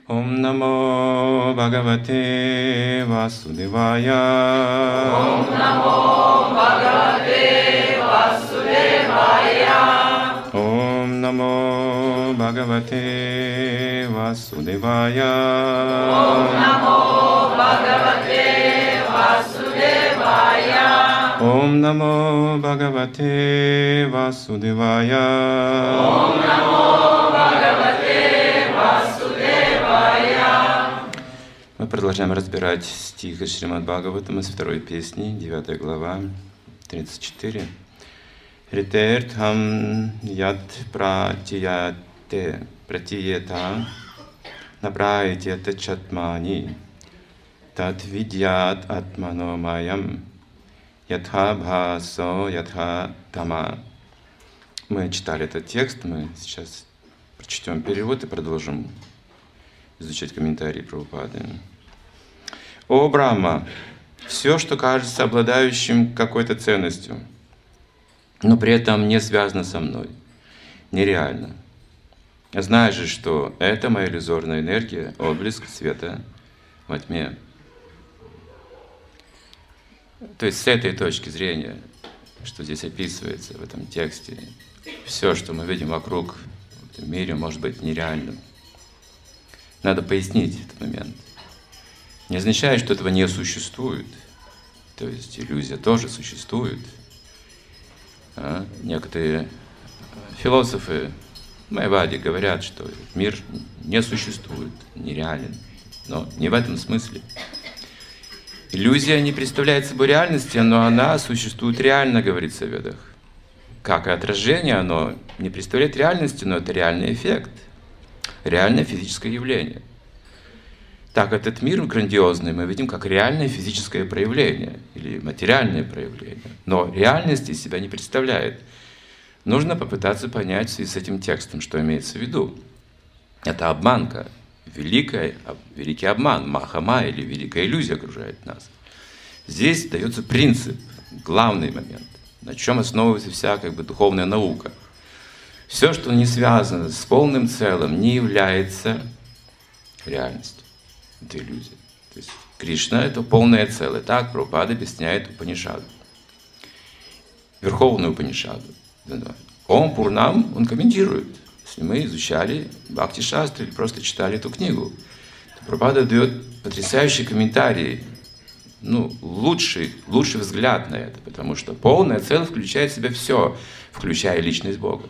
Om Namo Bhagavate Vasudevaya. Om Namo Bhagavate Vasudevaya. Om Namo Bhagavate Vasudevaya. Om Namo Bhagavate Vasudevaya. Om Namo Bhagavate Vasudevaya. Om Namo Bhagavate Vasudevaya. Мы продолжаем разбирать стих из Шримад Бхагаватам из второй песни, 9 глава, 34. Ритертхам яд пратиета набраитета чатмани тат видят атманомаям ятха бхасо ятха тама. Мы читали этот текст, мы сейчас прочтем перевод и продолжим изучать комментарии Прабхупады. О Брахма, все, что кажется обладающим какой-то ценностью, но при этом не связано со мной, нереально. Знаешь же, что это моя иллюзорная энергия, отблеск света во тьме. То есть с этой точки зрения, что здесь описывается в этом тексте, все, что мы видим вокруг в этом мире, может быть нереальным. Надо пояснить этот момент. Не означает, что этого не существует. То есть иллюзия тоже существует. Некоторые философы майявади говорят, что мир не существует, нереален. Но не в этом смысле. Иллюзия не представляет собой реальности, но она существует реально, говорится в Ведах. Как и отражение, оно не представляет реальности, но это реальный эффект. Реальное физическое явление. Так этот мир грандиозный мы видим как реальное физическое проявление или материальное проявление, но реальность из себя не представляет. Нужно попытаться понять в связи с этим текстом, что имеется в виду. Это обманка, великий обман, махама или великая иллюзия окружает нас. Здесь дается принцип, главный момент, на чем основывается вся духовная наука. Все, что не связано с полным целым, не является реальностью. Это иллюзия. То есть Кришна — это полное целое. Так Прабхупада объясняет Упанишаду. Верховную Упанишаду. Ом Пурнам, он комментирует. Если мы изучали Бхакти Шастры или просто читали эту книгу, то Прабхупада дает потрясающий комментарий, лучший взгляд на это, потому что полное целое включает в себя все, включая личность Бога.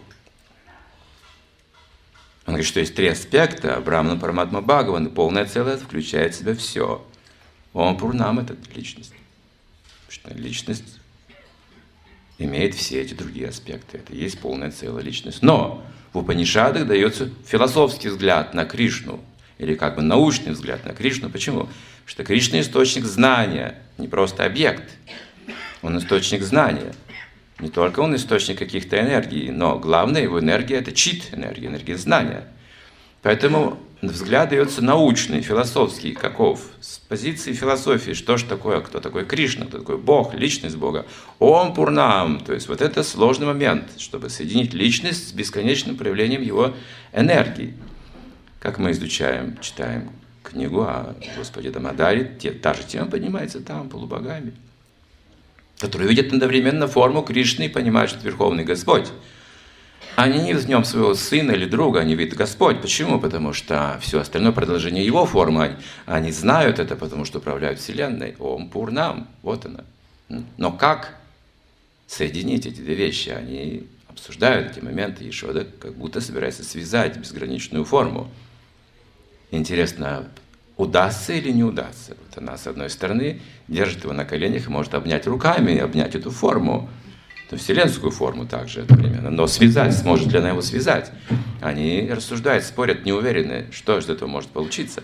Он говорит, что есть три аспекта: Брахмана, Параматма, Бхагаван, и полное целое включает в себя все. Ом Пурнам — это личность. Потому что личность имеет все эти другие аспекты. Это и есть полное целое личность. Но в Упанишадах дается философский взгляд на Кришну, или научный взгляд на Кришну. Почему? Потому что Кришна — источник знания, не просто объект. Он источник знания. Не только он источник каких-то энергий, но главная его энергия — это энергия знания. Поэтому взгляд дается научный, философский. Каков? С позиции философии, что же такое, кто такой Кришна, кто такой Бог, личность Бога. Ом Пурнам. То есть вот это сложный момент, чтобы соединить личность с бесконечным проявлением его энергии. Как мы изучаем, читаем книгу о Господе Дамадаре, та же тема поднимается там, полубогами, которые видят одновременно форму Кришны и понимают, что это Верховный Господь. Они не видят в нем своего сына или друга, они видят Господь. Почему? Потому что все остальное продолжение его формы. Они знают это, потому что управляют Вселенной. Ом Пурнам. Вот она. Но как соединить эти две вещи? Они обсуждают эти моменты. Ешода как будто собирается связать безграничную форму. Интересно, удастся или не удастся? Вот она, с одной стороны, держит его на коленях и может обнять руками, обнять эту форму, эту вселенскую форму также одновременно. Но связать, сможет ли она его связать? Они рассуждают, спорят, не уверены, что из этого может получиться.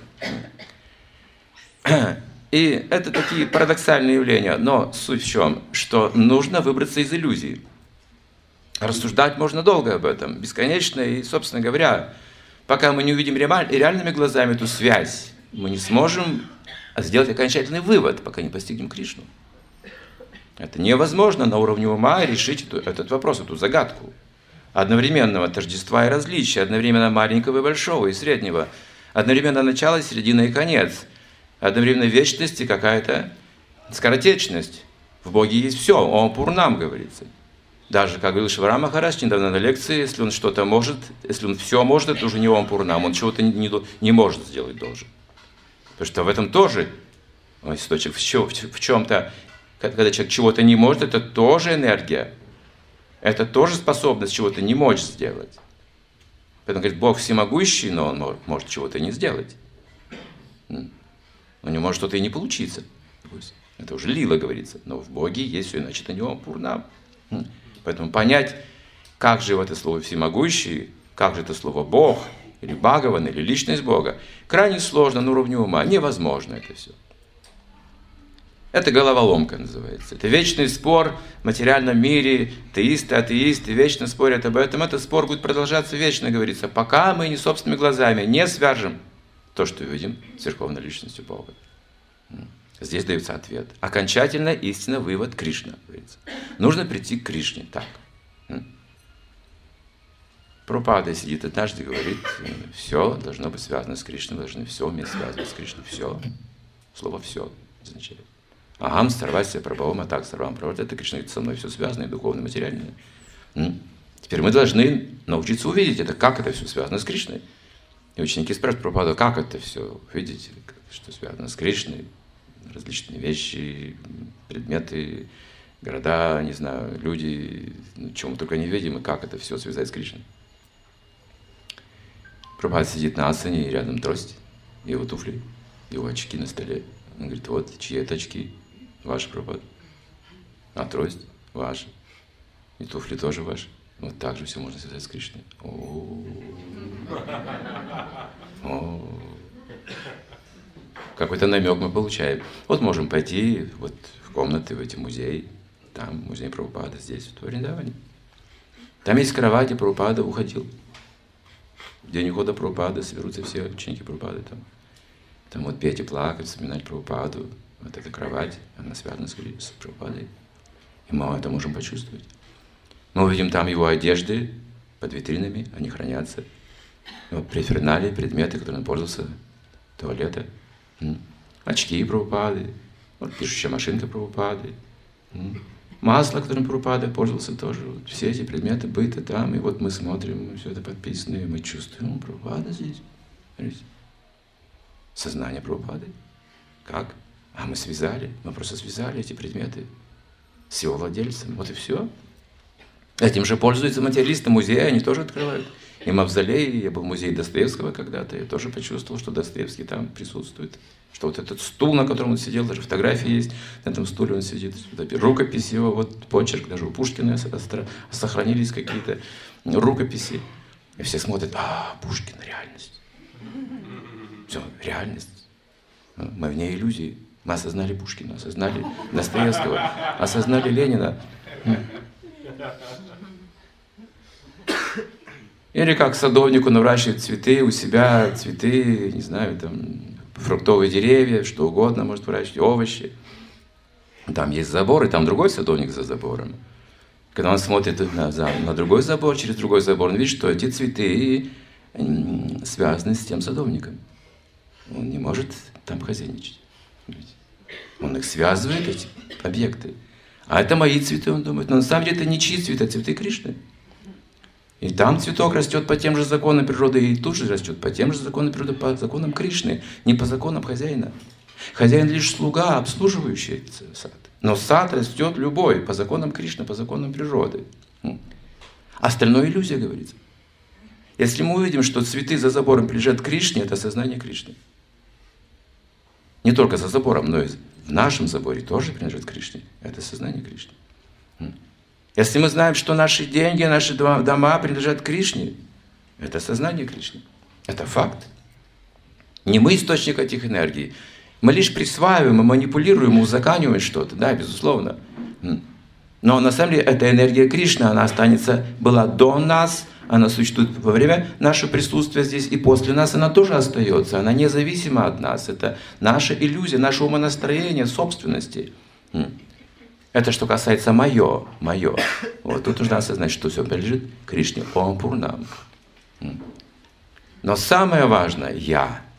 И это такие парадоксальные явления. Но суть в чем? Что нужно выбраться из иллюзии. Рассуждать можно долго об этом, бесконечно. И, собственно говоря, пока мы не увидим реальными глазами эту связь, мы не сможем сделать окончательный вывод, пока не постигнем Кришну. Это невозможно на уровне ума решить этот вопрос, эту загадку. Одновременного тождества и различия, одновременно маленького и большого, и среднего, одновременно начало, середина и конец. Одновременно вечность и какая-то скоротечность. В Боге есть все. Ом Пурнам говорится. Даже, как говорил Шивара Махарадж недавно на лекции, если он что-то может, если он все может, это уже не Ом Пурнам. Он чего-то не может сделать должен. Потому что в этом тоже источник. В чем-то, когда человек чего-то не может, это тоже энергия. Это тоже способность чего-то не мочь сделать. Поэтому говорит, Бог всемогущий, но он может чего-то не сделать. У него может что-то и не получиться. Это уже лила говорится. Но в Боге есть все, иначе это не Ом Пурнам. Поэтому понять, как же это слово всемогущий, как же это слово Бог, или Бхагаван, или личность Бога, крайне сложно на уровне ума. Невозможно это все. Это головоломка называется. Это вечный спор в материальном мире. Теисты, атеисты вечно спорят об этом. Этот спор будет продолжаться вечно, говорится, пока мы не собственными глазами не свяжем то, что видим с верховной личностью Бога. Здесь дается ответ. Окончательная истина, вывод Кришна, говорится. Нужно прийти к Кришне. Так. Прабхупада сидит однажды и говорит, все должно быть связано с Кришной, должны все уметь связывать с Кришной. Все. Слово «все» означает. Агам, Сарвасия, Прабхавам, Атак, Сарвам, Прабхавам. Это Кришна говорит, со мной все связано, и духовно, и материальное. Теперь мы должны научиться увидеть это, как это все связано с Кришной. И ученики спрашивают Прабхупаду, как это все, видите, что связано с Кришной. Различные вещи, предметы, города, не знаю, люди, чем мы только не видим, и как это все связать с Кришной. Прабхупада сидит на асане, и рядом трость, его туфли, его очки на столе. Он говорит, вот, чьи это очки? Ваши, Прабхупада. А трость? Ваша. И туфли тоже ваши. Вот так же все можно связать с Кришной. Какой-то намек мы получаем. Вот можем пойти вот в комнаты, в эти музеи. Там музей Прабхупады, здесь, в Вриндаване. Там есть кровать, и Прабхупада уходил. В день ухода Прабхупады соберутся все ученики Прабхупады там. Там вот петь и плакать, вспоминать Прабхупаду. Вот эта кровать, она связана с Прабхупадой. И мы это можем почувствовать. Мы увидим там его одежды под витринами, они хранятся. Вот префернали, предметы, которыми он пользовался, туалета. Очки Прабхупады, вот пишущая машинка Прабхупады, масло, которым Прабхупада пользовался тоже. Вот все эти предметы быта там, и вот мы смотрим, все это подписано, и мы чувствуем, Прабхупада здесь. Смотрите. Сознание Прабхупады. Как? А мы связали, мы просто связали эти предметы с его владельцем. Вот и все. Этим же пользуются материалисты музея, они тоже открывают. И мавзолей, я был в музее Достоевского когда-то, я тоже почувствовал, что Достоевский там присутствует. Что вот этот стул, на котором он сидел, даже фотографии есть, на этом стуле он сидит, рукопись его, вот почерк, даже у Пушкина сохранились какие-то рукописи. И все смотрят, Пушкин, реальность. Все, реальность. Мы вне иллюзии. Мы осознали Пушкина, осознали Достоевского, осознали Ленина. Или как садовник, он выращивает цветы у себя, цветы, не знаю, там, фруктовые деревья, что угодно может выращивать, овощи. Там есть забор, и там другой садовник за забором. Когда он смотрит на другой забор, через другой забор, он видит, что эти цветы связаны с тем садовником. Он не может там хозяйничать. Он их связывает, эти объекты. А это мои цветы, он думает. Но на самом деле это не чьи цветы, а цветы Кришны. И там цветок растет по тем же законам природы, и тут же растет по тем же законам природы, по законам Кришны, не по законам хозяина. Хозяин лишь слуга, обслуживающий сад. Но сад растет любой, по законам Кришны, по законам природы. Остальное иллюзия, говорится. Если мы увидим, что цветы за забором принадлежат Кришне, это сознание Кришны. Не только за забором, но и в нашем заборе тоже принадлежит Кришне. Это сознание Кришны. Если мы знаем, что наши деньги, наши дома принадлежат Кришне, это сознание Кришны. Это факт. Не мы источник этих энергий. Мы лишь присваиваем, мы манипулируем, мы узаканиваем что-то, да, безусловно. Но на самом деле эта энергия Кришны, она останется, была до нас, она существует во время нашего присутствия здесь, и после нас она тоже остается. Она независима от нас. Это наша иллюзия, наше умонастроение, собственности. Это что касается мое. Вот тут нужно осознать, что все принадлежит Кришне. Ом Пурнам. Но самое важное — я.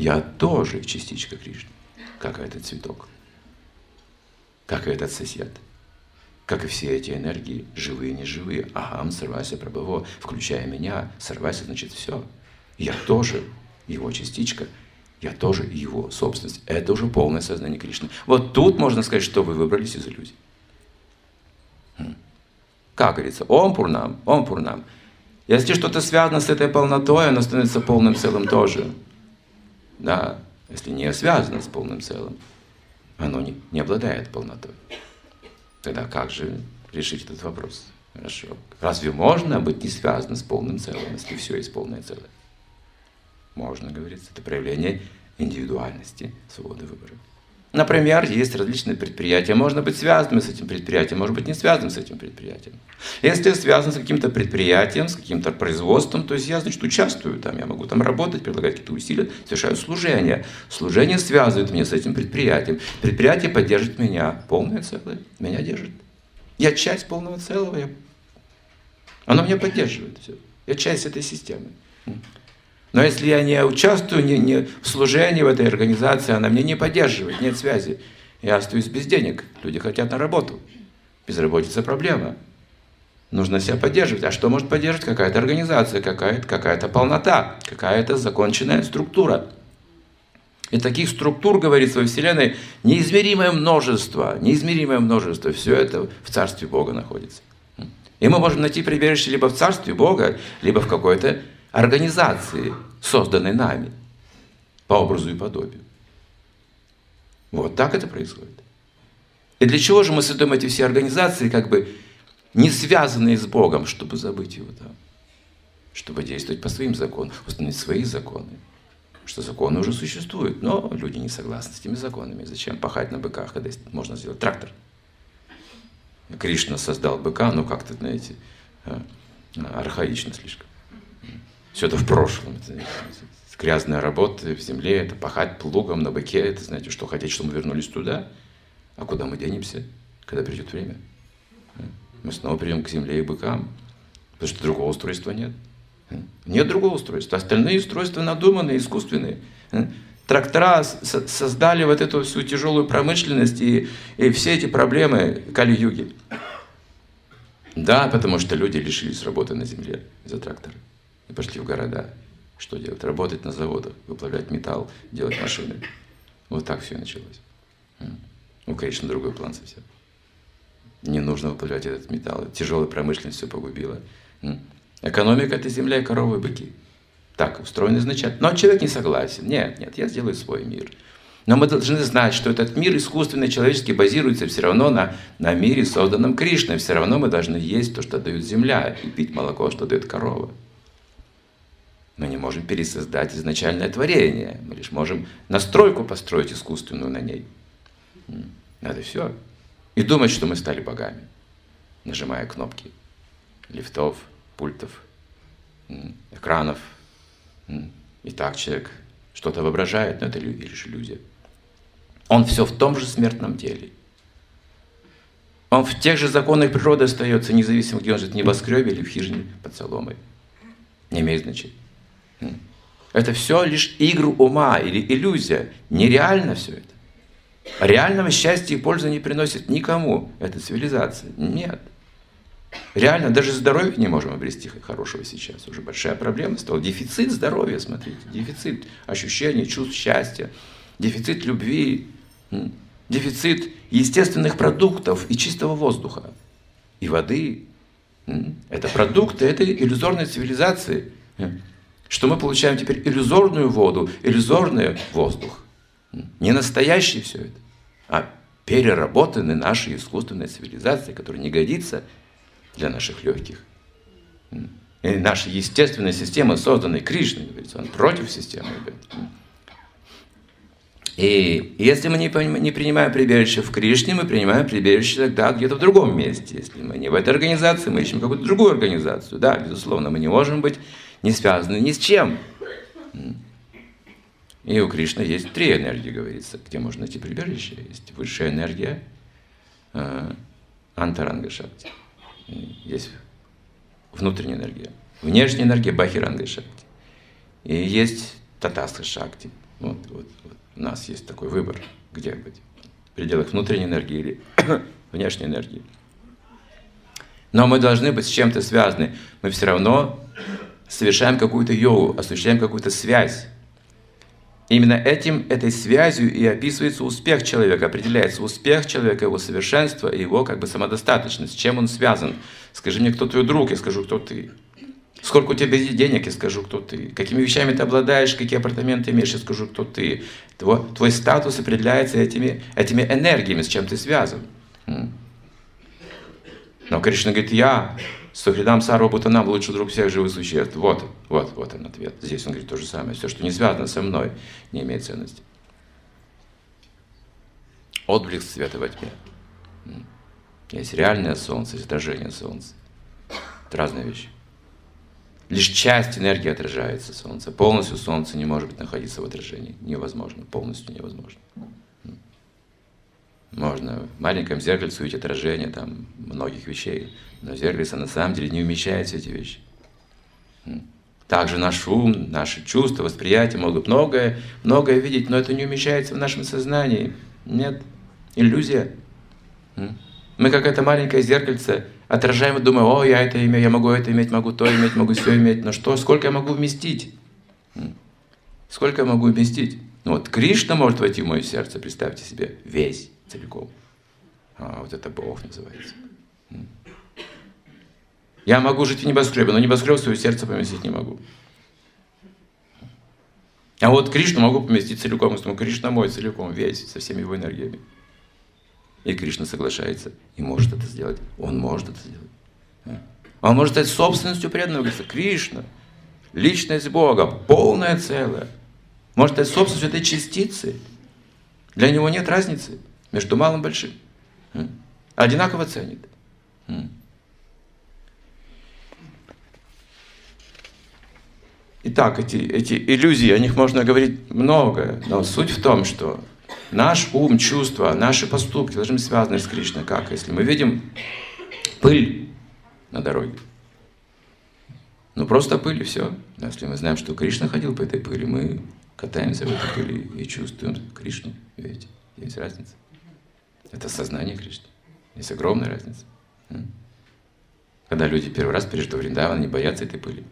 Я тоже частичка Кришны, как и этот цветок, как и этот сосед, как и все эти энергии, живые и неживые. Ахам, сарвася, прабхаво, включая меня. Сарвася значит все. Я тоже его частичка, я тоже его собственность. Это уже полное сознание Кришны. Вот тут можно сказать, что вы выбрались из иллюзий. Как говорится, Ом Пурнам, Ом Пурнам. Если что-то связано с этой полнотой, оно становится полным целым тоже. Да, если не связано с полным целым, оно не обладает полнотой. Тогда как же решить этот вопрос? Хорошо. Разве можно быть не связанным с полным целым, если все есть полное целое? Можно, говорится. Это проявление индивидуальности, свободы выбора. Например, есть различные предприятия. Можно быть связанным с этим предприятием, может быть не связанным с этим предприятием. Если я связан с каким-то предприятием, с каким-то производством, то есть я, значит, участвую там, я могу там работать, предлагать какие-то усилия, совершаю служение. Служение связывает меня с этим предприятием. Предприятие поддержит меня, полное целое, меня держит. Я часть полного целого, оно меня поддерживает. Все. Я часть этой системы. Но если я не участвую не в служении в этой организации, она меня не поддерживает, нет связи. Я остаюсь без денег. Люди хотят на работу. Безработица – проблема. Нужно себя поддерживать. А что может поддерживать? Какая-то организация, какая-то полнота, какая-то законченная структура. И таких структур, говорится, во Вселенной неизмеримое множество. Неизмеримое множество. Все это в Царстве Бога находится. И мы можем найти прибежище либо в Царстве Бога, либо в какой-то организации, созданной нами, по образу и подобию. Вот так это происходит. И для чего же мы создаем эти все организации, как бы не связанные с Богом, чтобы забыть Его там, чтобы действовать по своим законам, установить свои законы. Что законы уже существуют, но люди не согласны с этими законами. Зачем пахать на быках, когда можно сделать трактор? Кришна создал быка, ну как-то, знаете, архаично слишком. Все это в прошлом. Это грязная работа в земле, это пахать плугом на быке, это, знаете, что хотите, чтобы мы вернулись туда? А куда мы денемся, когда придет время? Мы снова придем к земле и быкам, потому что другого устройства нет. Нет другого устройства. Остальные устройства надуманные, искусственные. Трактора создали вот эту всю тяжелую промышленность и все эти проблемы Кали-юги. Да, потому что люди лишились работы на земле из-за трактора. И пошли в города. Что делать? Работать на заводах, выплавлять металл, делать машины. Вот так все и началось. У Кришны другой план совсем. Не нужно выплавлять этот металл. Тяжелая промышленность все погубила. Экономика – это земля и коровы, и быки. Так устроено изначально. Но человек не согласен. Нет, я сделаю свой мир. Но мы должны знать, что этот мир искусственный, человеческий, базируется все равно на мире, созданном Кришной. Все равно мы должны есть то, что дает земля, и пить молоко, что дает корова. Мы не можем пересоздать изначальное творение. Мы лишь можем настройку построить искусственную на ней. Это все. И думать, что мы стали богами, нажимая кнопки лифтов, пультов, экранов. И так человек что-то воображает, но это лишь иллюзия. Он все в том же смертном теле. Он в тех же законах природы остается, независимо, где он живет, в небоскребе или в хижине под соломой. Не имеет значения. Это все лишь игры ума или иллюзия. Нереально все это. Реального счастья и пользы не приносит никому эта цивилизация. Нет. Реально, даже здоровье не можем обрести хорошего сейчас. Уже большая проблема стала. Дефицит здоровья, смотрите. Дефицит ощущений, чувств счастья. Дефицит любви. Дефицит естественных продуктов и чистого воздуха. И воды. Это продукты этой иллюзорной цивилизации. Что мы получаем теперь иллюзорную воду, иллюзорный воздух. Не настоящий все это, а переработанный нашей искусственной цивилизацией, которая не годится для наших легких. И наша естественная система, созданная Кришной, говорится, он против системы. И если мы не принимаем прибежище в Кришне, мы принимаем прибежище тогда где-то в другом месте. Если мы не в этой организации, мы ищем какую-то другую организацию. Да, безусловно, мы не можем быть не связаны ни с чем. И у Кришны есть 3 энергии, говорится, где можно найти прибежище. Есть высшая энергия, антаранга шакти. Есть внутренняя энергия. Внешняя энергия бахиранга шакти. И есть татастха шакти. Вот. У нас есть такой выбор, где быть. В пределах внутренней энергии или внешней энергии. Но мы должны быть с чем-то связаны. Мы все равно совершаем какую-то йогу, осуществляем какую-то связь. Именно этой связью и описывается успех человека, определяется успех человека, его совершенство и его как бы самодостаточность. С чем он связан? Скажи мне, кто твой друг, я скажу, кто ты. Сколько у тебя денег, я скажу, кто ты. Какими вещами ты обладаешь, какие апартаменты имеешь, я скажу, кто ты. Твой статус определяется этими энергиями, с чем ты связан. Но Кришна говорит, я Сухридам Сарвабхутанам, лучший друг всех живых существ. Вот он ответ. Здесь он говорит то же самое. Все, что не связано со мной, не имеет ценности. Отблеск света во тьме. Есть реальное солнце, есть отражение солнца. Это разные вещи. Лишь часть энергии отражается солнце. Полностью солнце не может находиться в отражении. Невозможно. Полностью невозможно. Можно в маленьком зеркальце увидеть отражение там многих вещей, но зеркальце на самом деле не умещает все эти вещи. Также наш ум, наши чувства, восприятия могут многое видеть, но это не умещается в нашем сознании. Нет. Иллюзия. Мы как это маленькое зеркальце отражаем и думаем, о, я это имею, я могу это иметь, могу то иметь, могу все иметь. Но что, сколько я могу вместить? Сколько я могу вместить? Ну вот Кришна может войти в мое сердце, представьте себе, весь, целиком. Вот это Бог называется. Я могу жить в небоскребе, но небоскреб в свое сердце поместить не могу. А вот Кришну могу поместить целиком, потому что Кришна мой целиком, весь, со всеми его энергиями. И Кришна соглашается и может это сделать. Он может это сделать. Он может стать собственностью преданного. Говорится, Кришна, личность Бога, полное целое. Может стать собственностью этой частицы. Для него нет разницы между малым и большим. Одинаково ценит. Итак, эти иллюзии, о них можно говорить много, но суть в том, что наш ум, чувства, наши поступки должны быть связаны с Кришной. Как? Если мы видим пыль на дороге, ну просто пыль и все. Если мы знаем, что Кришна ходил по этой пыли, мы катаемся в этой пыли и чувствуем Кришну. Видите, есть разница. Это сознание Кришны. Есть огромная разница. Когда люди первый раз приезжают в Вриндаван, они боятся этой пыли.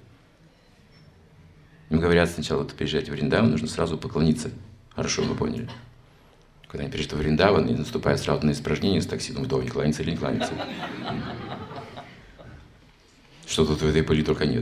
Им говорят сначала, вот приезжаете в Вриндаван, нужно сразу поклониться. Хорошо, мы поняли. Когда они приезжают в Вриндаван и наступают сразу на испражнение с такси, думают, не кланяться или не кланяться. Что тут в этой пыли только нет.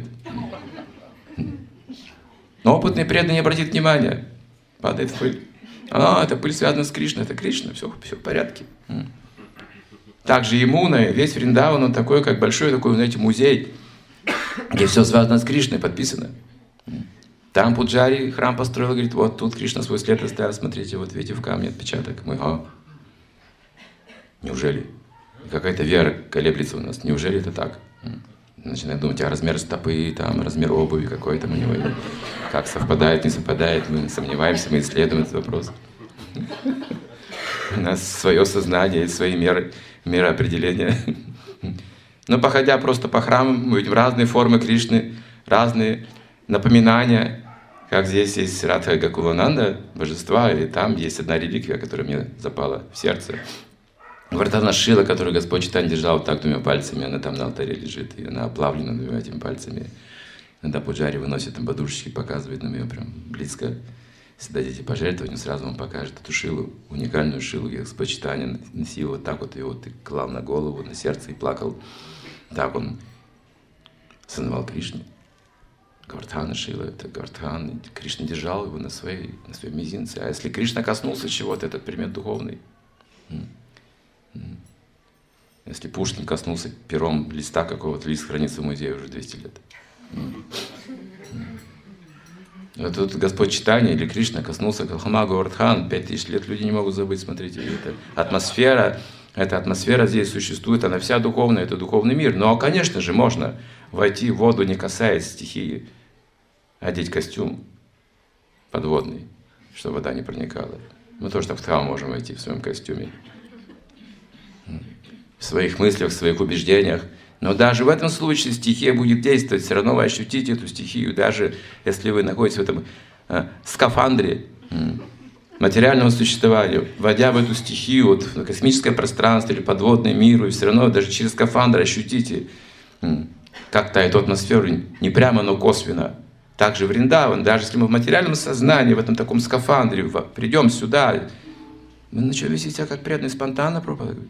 Но опытный преданный не обратит внимания. Падает в пыль. Эта пыль связана с Кришной. Это Кришна, все в порядке. Также Ямуна, весь Вриндаван, он такой, как большой такой, знаете, музей, где все связано с Кришной, подписано. Там Пуджари храм построил, говорит, вот тут Кришна свой след оставил, смотрите, вот видите, в камне отпечаток. Мы, неужели? Какая-то вера колеблется у нас. Неужели это так? Начинаем думать, размер стопы, там, размер обуви какой там у него, как совпадает, не совпадает. Мы сомневаемся, мы исследуем этот вопрос. У нас свое сознание, свои меры определения. Но походя просто по храмам, мы видим разные формы Кришны, разные напоминания, как здесь есть Радха Гакулананда, божества, и там есть одна реликвия, которая мне запала в сердце. Вардхана Шила, которую Господь Чайтанья держал вот так двумя пальцами, она там на алтаре лежит, и она оплавлена двумя этими пальцами. Иногда Пуджари выносит там подушечки, показывает нам ее прям близко. Если дадите пожертвование, сразу вам покажет эту шилу, уникальную шилу, где Господь Чайтанья носил вот так вот ее, вот, и клал на голову, на сердце и плакал. Так он сознавал Кришну. Гавардхана Шила, это Гавардхан. Кришна держал его на своем мизинце. А если Кришна коснулся чего-то, этот предмет духовный. Если Пушкин коснулся пером листа какого-то, лист хранится в музее уже 200 лет. А тут Господь Чайтанья или Кришна коснулся Калхама Гавардхан, 5000 лет люди не могут забыть, смотрите. Эта атмосфера здесь существует, она вся духовная, это духовный мир. Но, конечно же, можно войти в воду, не касаясь стихии, одеть костюм подводный, чтобы вода не проникала. Мы тоже так в храм можем войти в своем костюме. В своих мыслях, в своих убеждениях. Но даже в этом случае стихия будет действовать, все равно вы ощутите эту стихию, даже если вы находитесь в этом скафандре. материального существования, войдя в эту стихию, вот, в космическое пространство или подводный мир, вы все равно даже через скафандр ощутите как-то эту атмосферу, не прямо, но косвенно. Также Вриндаван, даже если мы в материальном сознании, в этом таком скафандре, придем сюда, мы начнем вести себя как преданные, спонтанно проповедуем.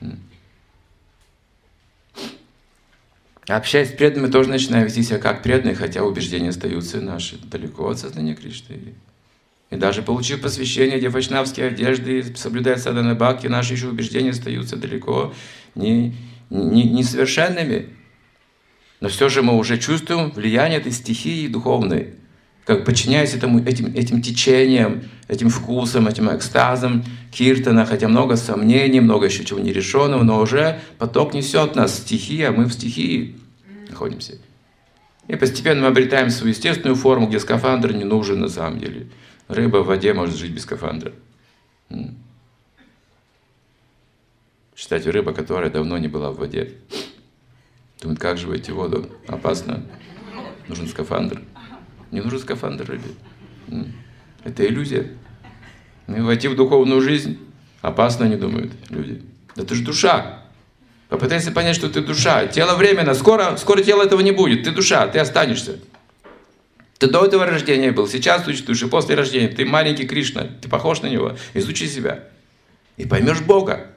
Общаясь с преданными, тоже начинаем вести себя как преданные, хотя убеждения остаются наши далеко от сознания Кришны. И даже получив посвящение, одев вайшнавские одежды, соблюдая садхана бхакти, наши еще убеждения остаются далеко несовершенными. Но все же мы уже чувствуем влияние этой стихии духовной, как подчиняясь этим течениям, этим вкусам, этим экстазам киртана, хотя много сомнений, много еще чего нерешенного, но уже поток несет нас, стихия, мы в стихии находимся. И постепенно мы обретаем свою естественную форму, где скафандр не нужен на самом деле. Рыба в воде может жить без скафандра. Считайте, рыба, которая давно не была в воде. Думает, как же войти в воду? Опасно. Нужен скафандр. Не нужен скафандр рыбе. Это иллюзия. И войти в духовную жизнь опасно, они думают люди. Да ты же душа. Попытайся понять, что ты душа. Тело временно. Скоро тело этого не будет. Ты душа, ты останешься. Ты до этого рождения был, сейчас существуешь, и после рождения. Ты маленький Кришна, ты похож на него. Изучи себя. И поймешь Бога.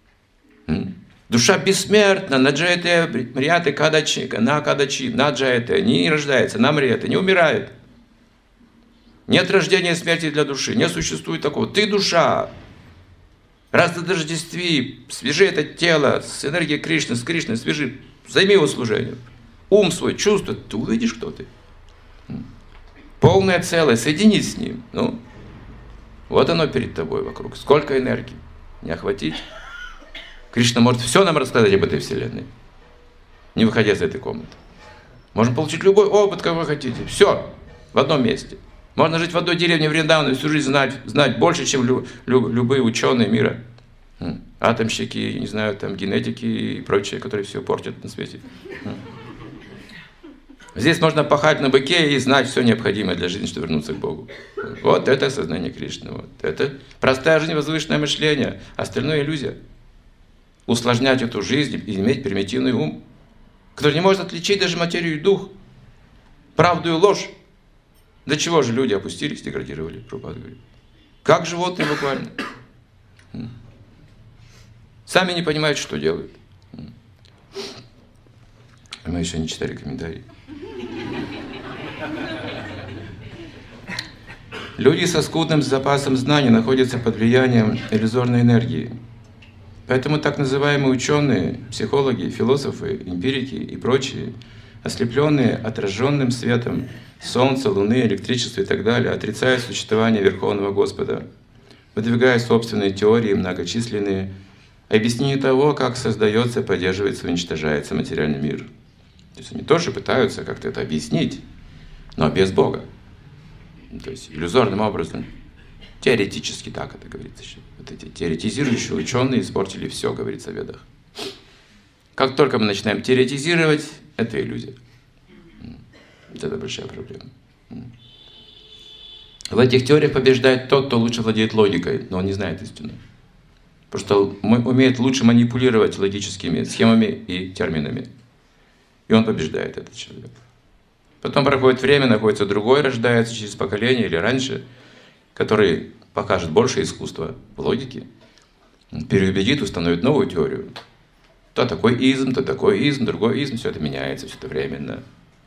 Душа бессмертна, наджаяте мрияте кадачи, на кадачи, наджаяте, не рождается, на мрияте, не умирает. Нет рождения и смерти для души, не существует такого. Ты душа. Раз ты тождестви, свяжи это тело с энергией Кришны, с Кришной, свяжи, займи его служением. Ум свой, чувство, ты увидишь, кто ты. Полное целое, соединись с ним. Вот оно перед тобой вокруг. Сколько энергии. Не охватить. Кришна может все нам рассказать об этой вселенной, не выходя из этой комнаты. Можно получить любой опыт, как вы хотите. Все в одном месте. Можно жить в одной деревне Вриндавана и всю жизнь знать больше, чем любые ученые мира. Атомщики, не знаю, там генетики и прочие, которые все портят на свете. Здесь можно пахать на быке и знать все необходимое для жизни, чтобы вернуться к Богу. Вот это сознание Кришны. Вот. Это простая жизнь, возвышенное мышление. Остальное иллюзия. Усложнять эту жизнь и иметь примитивный ум, который не может отличить даже материю и дух, правду и ложь. До чего же люди опустились, деградировали, Прабхупада говорит. Как животные буквально. Сами не понимают, что делают. Мы еще не читали комментарии. Люди со скудным запасом знаний находятся под влиянием иллюзорной энергии. Поэтому так называемые ученые, психологи, философы, эмпирики и прочие, ослепленные отраженным светом солнца, луны, электричества и так далее, отрицают существование Верховного Господа, выдвигая собственные теории многочисленные, объяснение того, как создается, поддерживается, уничтожается материальный мир. То есть они тоже пытаются как-то это объяснить, но без Бога. То есть иллюзорным образом. Теоретически так это говорится. Вот эти теоретизирующие ученые испортили все, говорится в Ведах. Как только мы начинаем теоретизировать, это иллюзия. Это большая проблема. В этих теориях побеждает тот, кто лучше владеет логикой, но он не знает истину. Потому что он умеет лучше манипулировать логическими схемами и терминами. И он побеждает, этот человек. Потом проходит время, находится другой, рождается через поколение или раньше, который покажет больше искусства в логике, переубедит, установит новую теорию. То такой изм, то такой изм, другой изм, все это меняется, все это временно.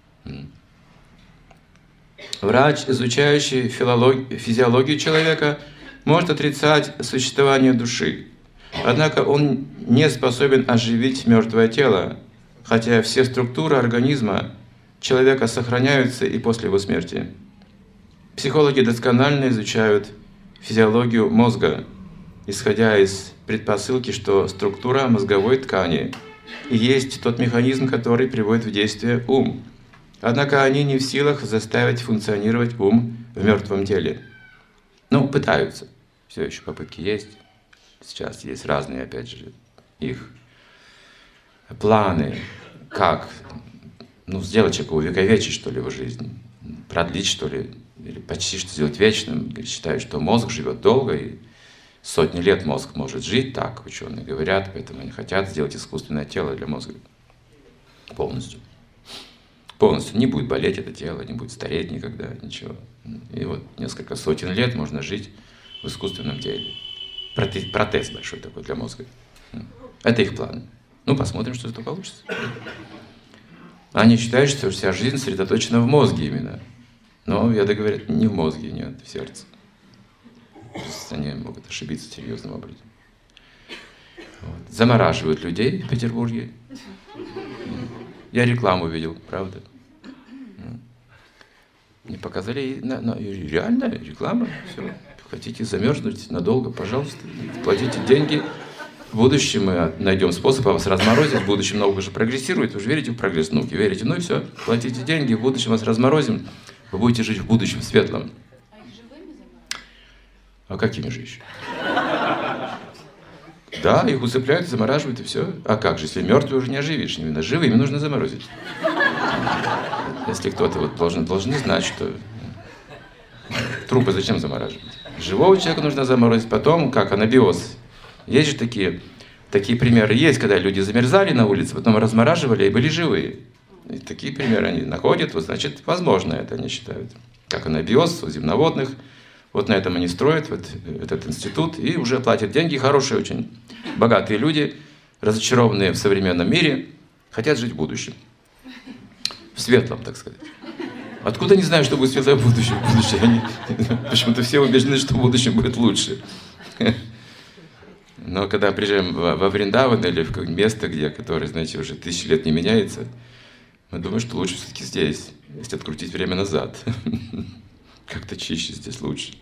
Врач, изучающий физиологию человека, может отрицать существование души. Однако он не способен оживить мертвое тело, хотя все структуры организма человека сохраняются и после его смерти. Психологи досконально изучают физиологию мозга, исходя из предпосылки, что структура мозговой ткани и есть тот механизм, который приводит в действие ум. Однако они не в силах заставить функционировать ум в мертвом теле. Пытаются. Все еще попытки есть. Сейчас есть разные, опять же, их планы, как сделать человека увековечить, что ли, его жизнь, продлить, что ли, или почти что сделать вечным, считают, что мозг живет долго, и сотни лет мозг может жить, так ученые говорят, поэтому они хотят сделать искусственное тело для мозга. Полностью. Полностью. Не будет болеть это тело, не будет стареть никогда, ничего. И вот несколько сотен лет можно жить в искусственном теле. Протез большой такой для мозга. Это их план. Ну, посмотрим, что это получится. Они считают, что вся жизнь сосредоточена в мозге именно. Но, веды говорят, не в мозге, нет, в сердце. Они могут ошибиться серьезным образом. Вот. Замораживают людей в Петербурге. Я рекламу видел, правда. Мне показали, реально реклама, все. Хотите замерзнуть надолго, пожалуйста, платите деньги. В будущем мы найдем способ вас разморозить, в будущем наука же прогрессирует, вы же верите в прогресс науки, верите, ну и все, платите деньги, в будущем вас разморозим, вы будете жить в будущем светлом. А их живыми замораживают? А какими же еще? Да, их усыпляют, замораживают и все. А как же, если мертвые уже не оживишь, именно живыми нужно заморозить. Если кто-то вот должны знать, что трупы зачем замораживать? Живого человека нужно заморозить, потом как анабиоз. Есть же такие примеры, есть, когда люди замерзали на улице, потом размораживали и были живые. И такие примеры они находят, вот, значит, возможно это они считают. Как анабиоз у земноводных. Вот на этом они строят вот этот институт и уже платят деньги. Хорошие очень богатые люди, разочарованные в современном мире, хотят жить в будущем. В светлом, так сказать. Откуда они знают, что будет светлое будущее? Почему-то все убеждены, что в будущем будет лучше. Но когда приезжаем во Вриндаван или в какое-нибудь место, которое, знаете, уже 1000 лет не меняется, мы думаем, что лучше все-таки здесь, если открутить время назад. Как-то чище здесь лучше.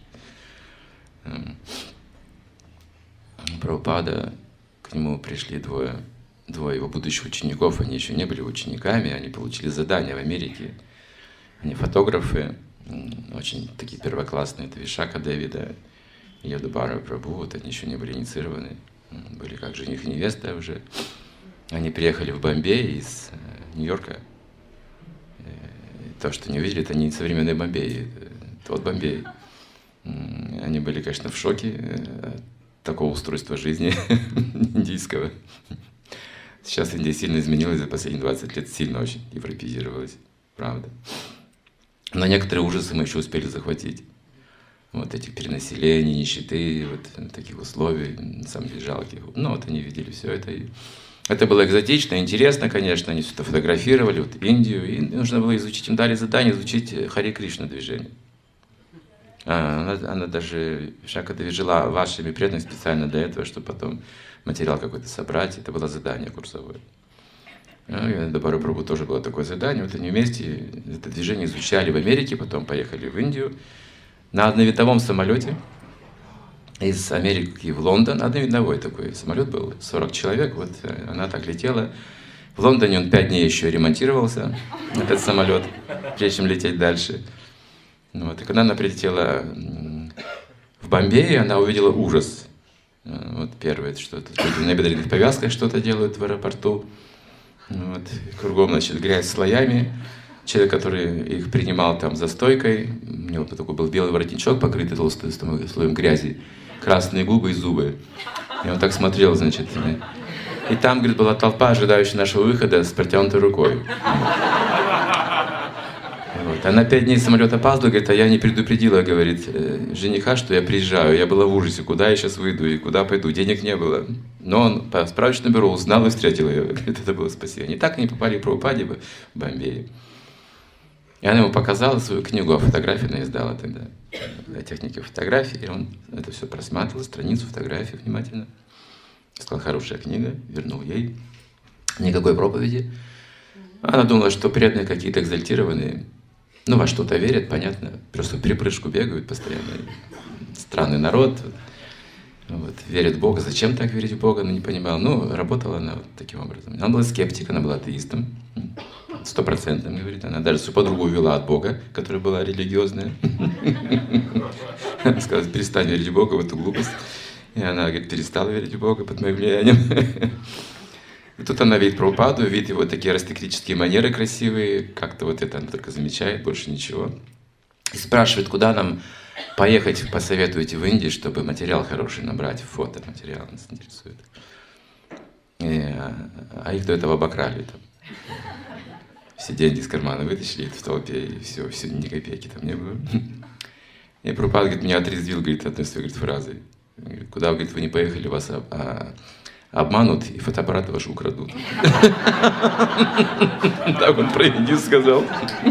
Прабхупада, к нему пришли двое его будущих учеников, они еще не были учениками, они получили задание в Америке. Они фотографы, очень такие первоклассные, это Вишака Дэвида и Ядубара Прабху, вот они еще не были инициированы, были как жених и невеста уже. Они приехали в Бомбей из Нью-Йорка. То, что не увидели, это не современный Бомбей, тот Бомбей. Они были, конечно, в шоке от такого устройства жизни индийского. Сейчас Индия сильно изменилась за последние 20 лет, сильно очень европеизировалась, правда. Но некоторые ужасы мы еще успели захватить. Вот этих перенаселений, нищеты, вот таких условий, на самом деле жалких. Ну вот они видели все это. Это было экзотично, интересно, конечно, они все это фотографировали, вот Индию, и нужно было изучить, им дали задание изучить Харе Кришна движение. Она даже, Вишака Деви, жила вашими преданными специально для этого, чтобы потом материал какой-то собрать, это было задание курсовое. Ядубара Прабху тоже было такое задание, вот они вместе это движение изучали в Америке, потом поехали в Индию на одновинтовом самолете. Из Америки в Лондон, одновинтовой такой самолет был, 40 человек, вот она так летела. В Лондоне он 5 дней еще ремонтировался, этот самолет, прежде чем лететь дальше. Вот. И когда она прилетела в Бомбей, она увидела ужас. Вот первое, что тут люди на бедренных повязках что-то делают в аэропорту. Вот. Кругом, значит, грязь слоями. Человек, который их принимал там за стойкой, у него такой был белый воротничок, покрытый толстым слоем грязи, красные губы и зубы. И он так смотрел, значит. И там, говорит, была толпа, ожидающая нашего выхода с протянутой рукой. Вот. Она 5 дней самолет опаздывала, говорит, а я не предупредила, говорит, жениха, что я приезжаю. Я была в ужасе, куда я сейчас выйду и куда пойду. Денег не было. Но он по справочному бюро узнал и встретил ее. Говорит, это было спасение. И так они попали в Прабхупаде в Бомбее. И она ему показала свою книгу, а фотографию она издала тогда. О технике фотографии. И он это все просматривал, страницу фотографии внимательно. Сказал, хорошая книга, вернул ей. Никакой проповеди. Она думала, что преданные какие-то экзальтированные, ну, во что-то верят, понятно, просто в припрыжку бегают постоянно. Странный народ, вот, верит в Бога. Зачем так верить в Бога, она не понимала. Ну, работала она вот таким образом. Она была скептиком, она была атеистом, 100%, говорит. Она даже свою подругу увела от Бога, которая была религиозная. Она сказала, перестань верить в Бога, в эту глупость. И она, говорит, перестала верить в Бога под моим влиянием. И тут она видит Прабхупаду, видит его такие аристократические манеры красивые, как-то вот это она только замечает, больше ничего. И спрашивает, куда нам поехать, посоветуйте в Индию, чтобы материал хороший набрать, фотоматериал нас интересует. А их до этого обокрали там. Все деньги из кармана вытащили в толпе, и все, ни копейки там не было. И Прабхупада, говорит, меня отрезвил, говорит, одной своей, говорит, фразой. Говорит, куда, говорит, вы не поехали, вас обманут и фотоаппарат ваш украдут. Так он про Индию сказал.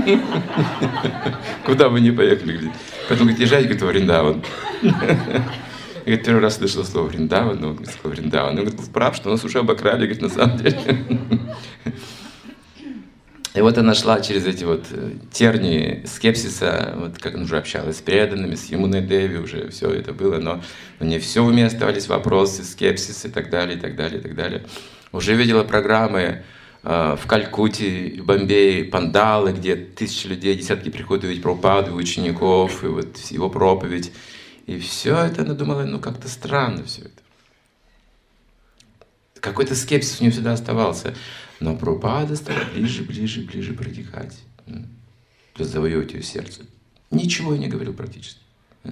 Куда вы не поехали, говорит. Поэтому, говорит, езжайте, говорит, во Вриндаван. Говорит, первый раз слышал слово Вриндаван, но он сказал Вриндаван. Он говорит, прав, что нас уже обокрали, говорит, на самом деле. И вот она шла через эти вот тернии скепсиса, вот как она уже общалась с преданными, с Ямуной Деви, уже все это было, но не все в уме оставались вопросы, скепсис и так далее, и так далее, и так далее. Уже видела программы в Калькутте, в Бомбее, пандалы, где тысячи людей, десятки приходят увидеть Прабхупаду, учеников, и вот его проповедь. И все это, она думала, ну как-то странно все это. Какой-то скепсис у нее всегда оставался. Но Прабхупада стала ближе, ближе, ближе проникать, завоевывать ее сердце. Ничего я не говорил практически.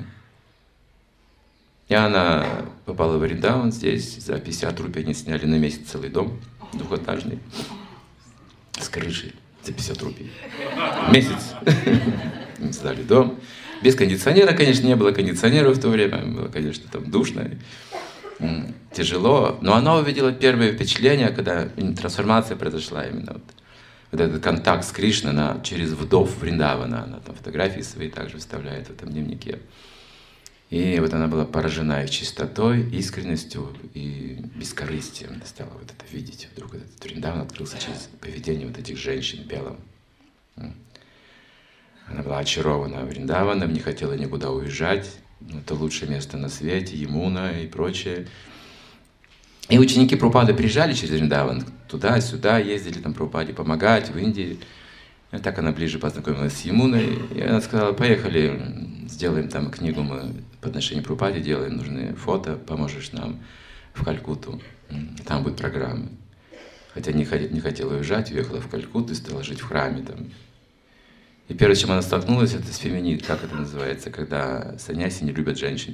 И она попала в Вриндаван здесь, за 50 рупий они сняли на месяц целый дом, двухэтажный, с крышей, за 50 рупий. Месяц. Сдали дом. Без кондиционера, конечно, не было кондиционера в то время, было, конечно, там душно. Тяжело, но она увидела первые впечатления, когда трансформация произошла именно. Вот этот контакт с Кришной, она через вдов Вриндавана, она там фотографии свои также вставляет в этом дневнике. И вот она была поражена их чистотой, искренностью и бескорыстием. Она стала вот это видеть. Вдруг этот Вриндаван открылся через поведение вот этих женщин в белом. Она была очарована Вриндаваном, не хотела никуда уезжать. Это лучшее место на свете, Ямуна и прочее. И ученики Прабхупады приезжали через Вриндаван, туда-сюда, ездили там Прабхупаде помогать в Индии. И так она ближе познакомилась с Ямуной. И она сказала, поехали, сделаем там книгу, мы по отношению к Прабхупаде делаем, нужны фото, поможешь нам в Калькутту. Там будет программа. Хотя не хотела уезжать, уехала в Калькутту и стала жить в храме там. И первое, с чем она столкнулась, это с феминизмом, как это называется, когда саньяси не любят женщин.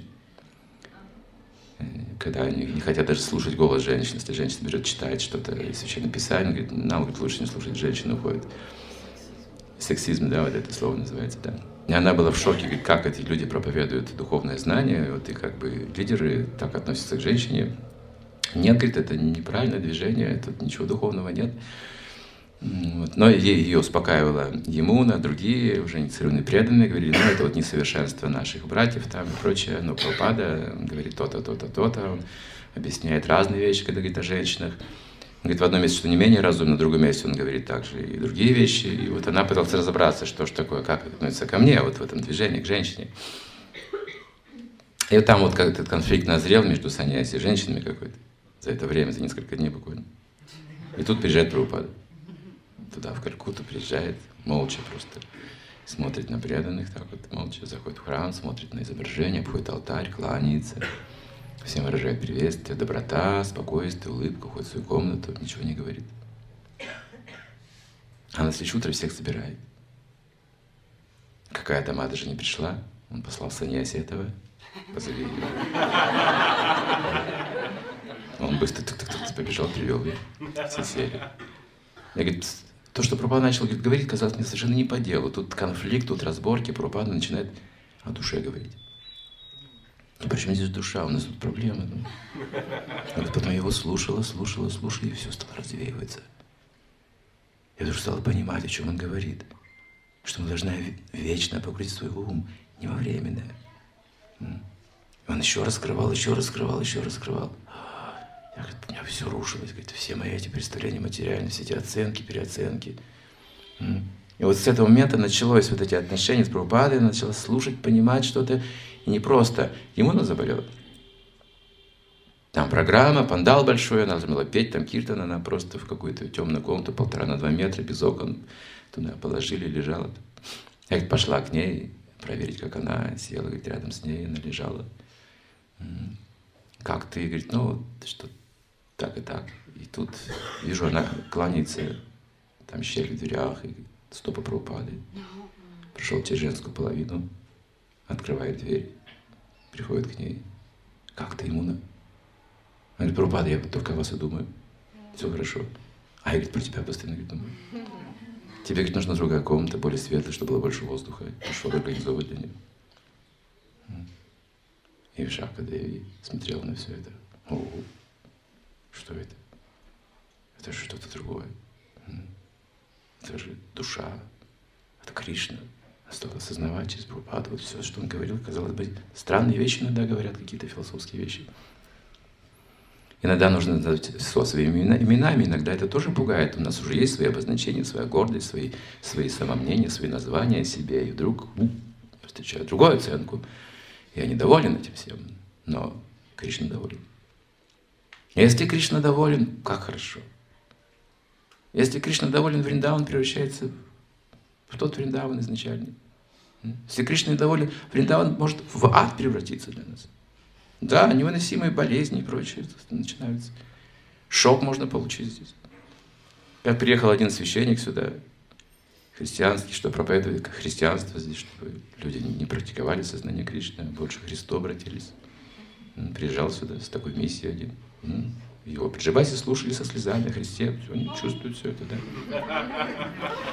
Когда они не хотят даже слушать голос женщин. Если женщина берет, читает что-то из Священного Писания, говорит, нам говорит, лучше не слушать женщин, уходит. Сексизм, да, вот это слово называется, да. И она была в шоке, говорит, как эти люди проповедуют духовное знание, вот и как бы лидеры так относятся к женщине. Нет, говорит, это неправильное движение, тут ничего духовного нет. Вот. Но ее успокаивала Ямуна, другие уже инициированные преданные говорили, ну это вот несовершенство наших братьев там и прочее, но Прабхупада говорит то-то, то-то, то-то, он объясняет разные вещи, когда говорит о женщинах. Он говорит в одном месте, что не менее разумно, в другом месте он говорит также и другие вещи. И вот она пыталась разобраться, что же такое, как это относится ко мне, вот в этом движении, к женщине. И вот там вот как этот конфликт назрел между саньяси и женщинами какой-то за это время, за несколько дней буквально. И тут приезжает Прабхупада. Туда, в Калькутту, приезжает, молча просто смотрит на преданных, так вот молча заходит в храм, смотрит на изображение, обходит алтарь, кланяется, всем выражает приветствие, доброта, спокойствие, улыбку, уходит в свою комнату, ничего не говорит. А на следующее утро всех собирает. Какая-то мада же не пришла, он послал саньяси этого, позови ее. Он быстро побежал, привел ее, все сели. Я говорю, то, что Прабхупада начал говорить, казалось мне совершенно не по делу. Тут конфликт, тут разборки, Прабхупада начинает о душе говорить. Ну, причем здесь душа? У нас тут проблемы. Потом я его слушала, и все стало развеиваться. Я тоже стала понимать, о чем он говорит. Что мы должны вечно погрузить свой ум, не во временное. Он еще раскрывал. У меня все рушилось, говорит, все мои эти представления материальные, все эти оценки, переоценки. И вот с этого момента началось вот эти отношения с Прабхупадой, начала слушать, понимать что-то. И не просто Ямуна заболела. Там программа, пандал большой, она должна была петь, там киртан, она просто в какую-то темную комнату 1,5 на 2 метра, без окон, туда положили, лежала. Я говорит, пошла к ней проверить, как она села, говорит, рядом с ней, она лежала. Как ты? Говорит, ну, что так и так. И тут вижу, она кланяется, там щель в дверях, и стопы Прабхупады. прошел через женскую половину, открывает дверь, приходит к ней. Как ты, Имуна? Она говорит: Прабхупада, я только о вас и думаю. Все хорошо. А я, говорит, про тебя постоянно думаю. Тебе, говорит, нужна другая комната, более светлая, чтобы было больше воздуха. Пришел организовывать для нее. И Вишака Деви смотрела на все это. О, что это? Это же что-то другое. Это же душа. Это Кришна. Она стала осознавать через Прабхупаду. Вот все, что он говорил, казалось бы, странные вещи иногда говорят, какие-то философские вещи. Иногда нужно назвать все своими именами, иногда это тоже пугает. У нас уже есть свои обозначения, своя гордость, свои самомнения, свои названия о себе. И вдруг встречают другую оценку. Я недоволен этим всем, но Кришна доволен. Если Кришна доволен, как хорошо. Если Кришна доволен, Вриндаван превращается в тот Вриндаван изначальный. Если Кришна недоволен, Вриндаван может в ад превратиться для нас. Да, невыносимые болезни и прочее начинаются. Шок можно получить здесь. Как приехал один священник сюда, христианский, что проповедует христианство здесь, чтобы люди не практиковали сознание Кришны, а больше к Христу обратились. Он приезжал сюда с такой миссией один. Его Дживаси слушали со слезами о Христе, они чувствуют все это, да.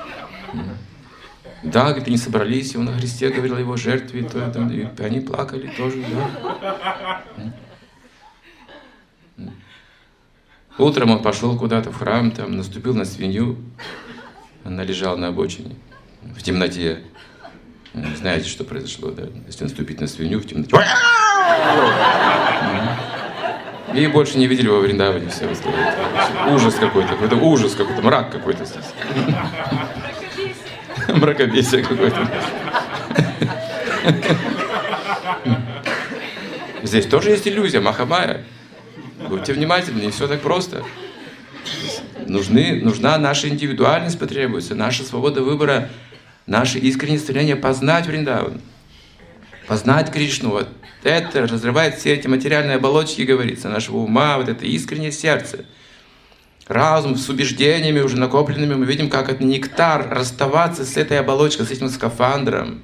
Да, говорит, они собрались, и он о Христе говорил, о его жертве, и они плакали тоже, да. Утром он пошел куда-то в храм, там наступил на свинью, она лежала на обочине, в темноте. Знаете, что произошло, да? Если наступить на свинью в темноте. И больше не видели во Вриндаване все. Ужас какой-то, ужас какой-то, мрак какой-то здесь. Мракобесие какое-то. Здесь тоже есть иллюзия, Махамая. Будьте внимательны, не все так просто. Нужна наша индивидуальность, потребуется, наша свобода выбора, наше искреннее стремление познать Вриндаван, познать Кришну. Вот это разрывает все эти материальные оболочки, говорится, нашего ума, вот это искреннее сердце. Разум с убеждениями уже накопленными, мы видим, как это нектар, расставаться с этой оболочкой, с этим скафандром.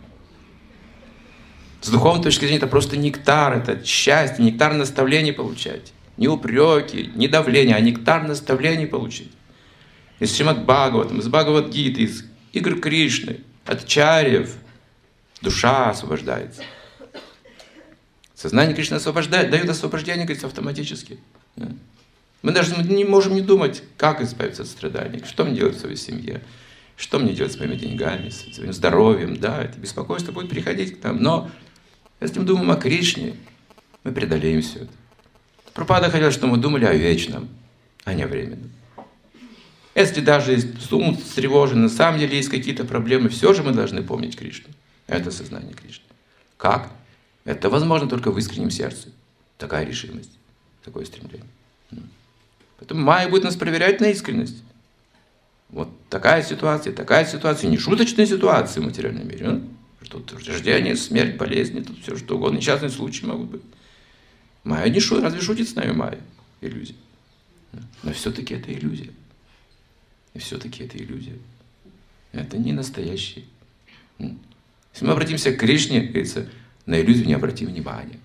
С духовной точки зрения это просто нектар, это счастье, нектар наставлений получать. Не упреки, не давление, а нектар наставлений получить. Из Шримад Бхагаватам, из Бхагавад-гиты, из игр Кришны, от ачарьев душа освобождается. Сознание Кришны освобождает, дает освобождение, говорится, автоматически. Мы даже не можем не думать, как избавиться от страданий, что мне делать в своей семье, что мне делать с моими деньгами, с своим здоровьем. Да, это беспокойство будет приходить к нам, но если мы думаем о Кришне, мы преодолеем все это. Прабхупада хотел, чтобы мы думали о вечном, а не о временном. Если даже ум встревожен, на самом деле есть какие-то проблемы, все же мы должны помнить Кришну. Это сознание Кришны. Как? Это возможно только в искреннем сердце. Такая решимость, такое стремление. Поэтому Майя будет нас проверять на искренность. Вот такая ситуация, не шуточные ситуации в материальном мире. Тут рождение, смерть, болезни, тут все что угодно, несчастные случаи могут быть. Майя не шутит, разве шутит с нами Майя? Иллюзия. Но все-таки это иллюзия. И все-таки это иллюзия. Это не настоящий. Если мы обратимся к Кришне, говорится, на иллюзию не обратим внимания.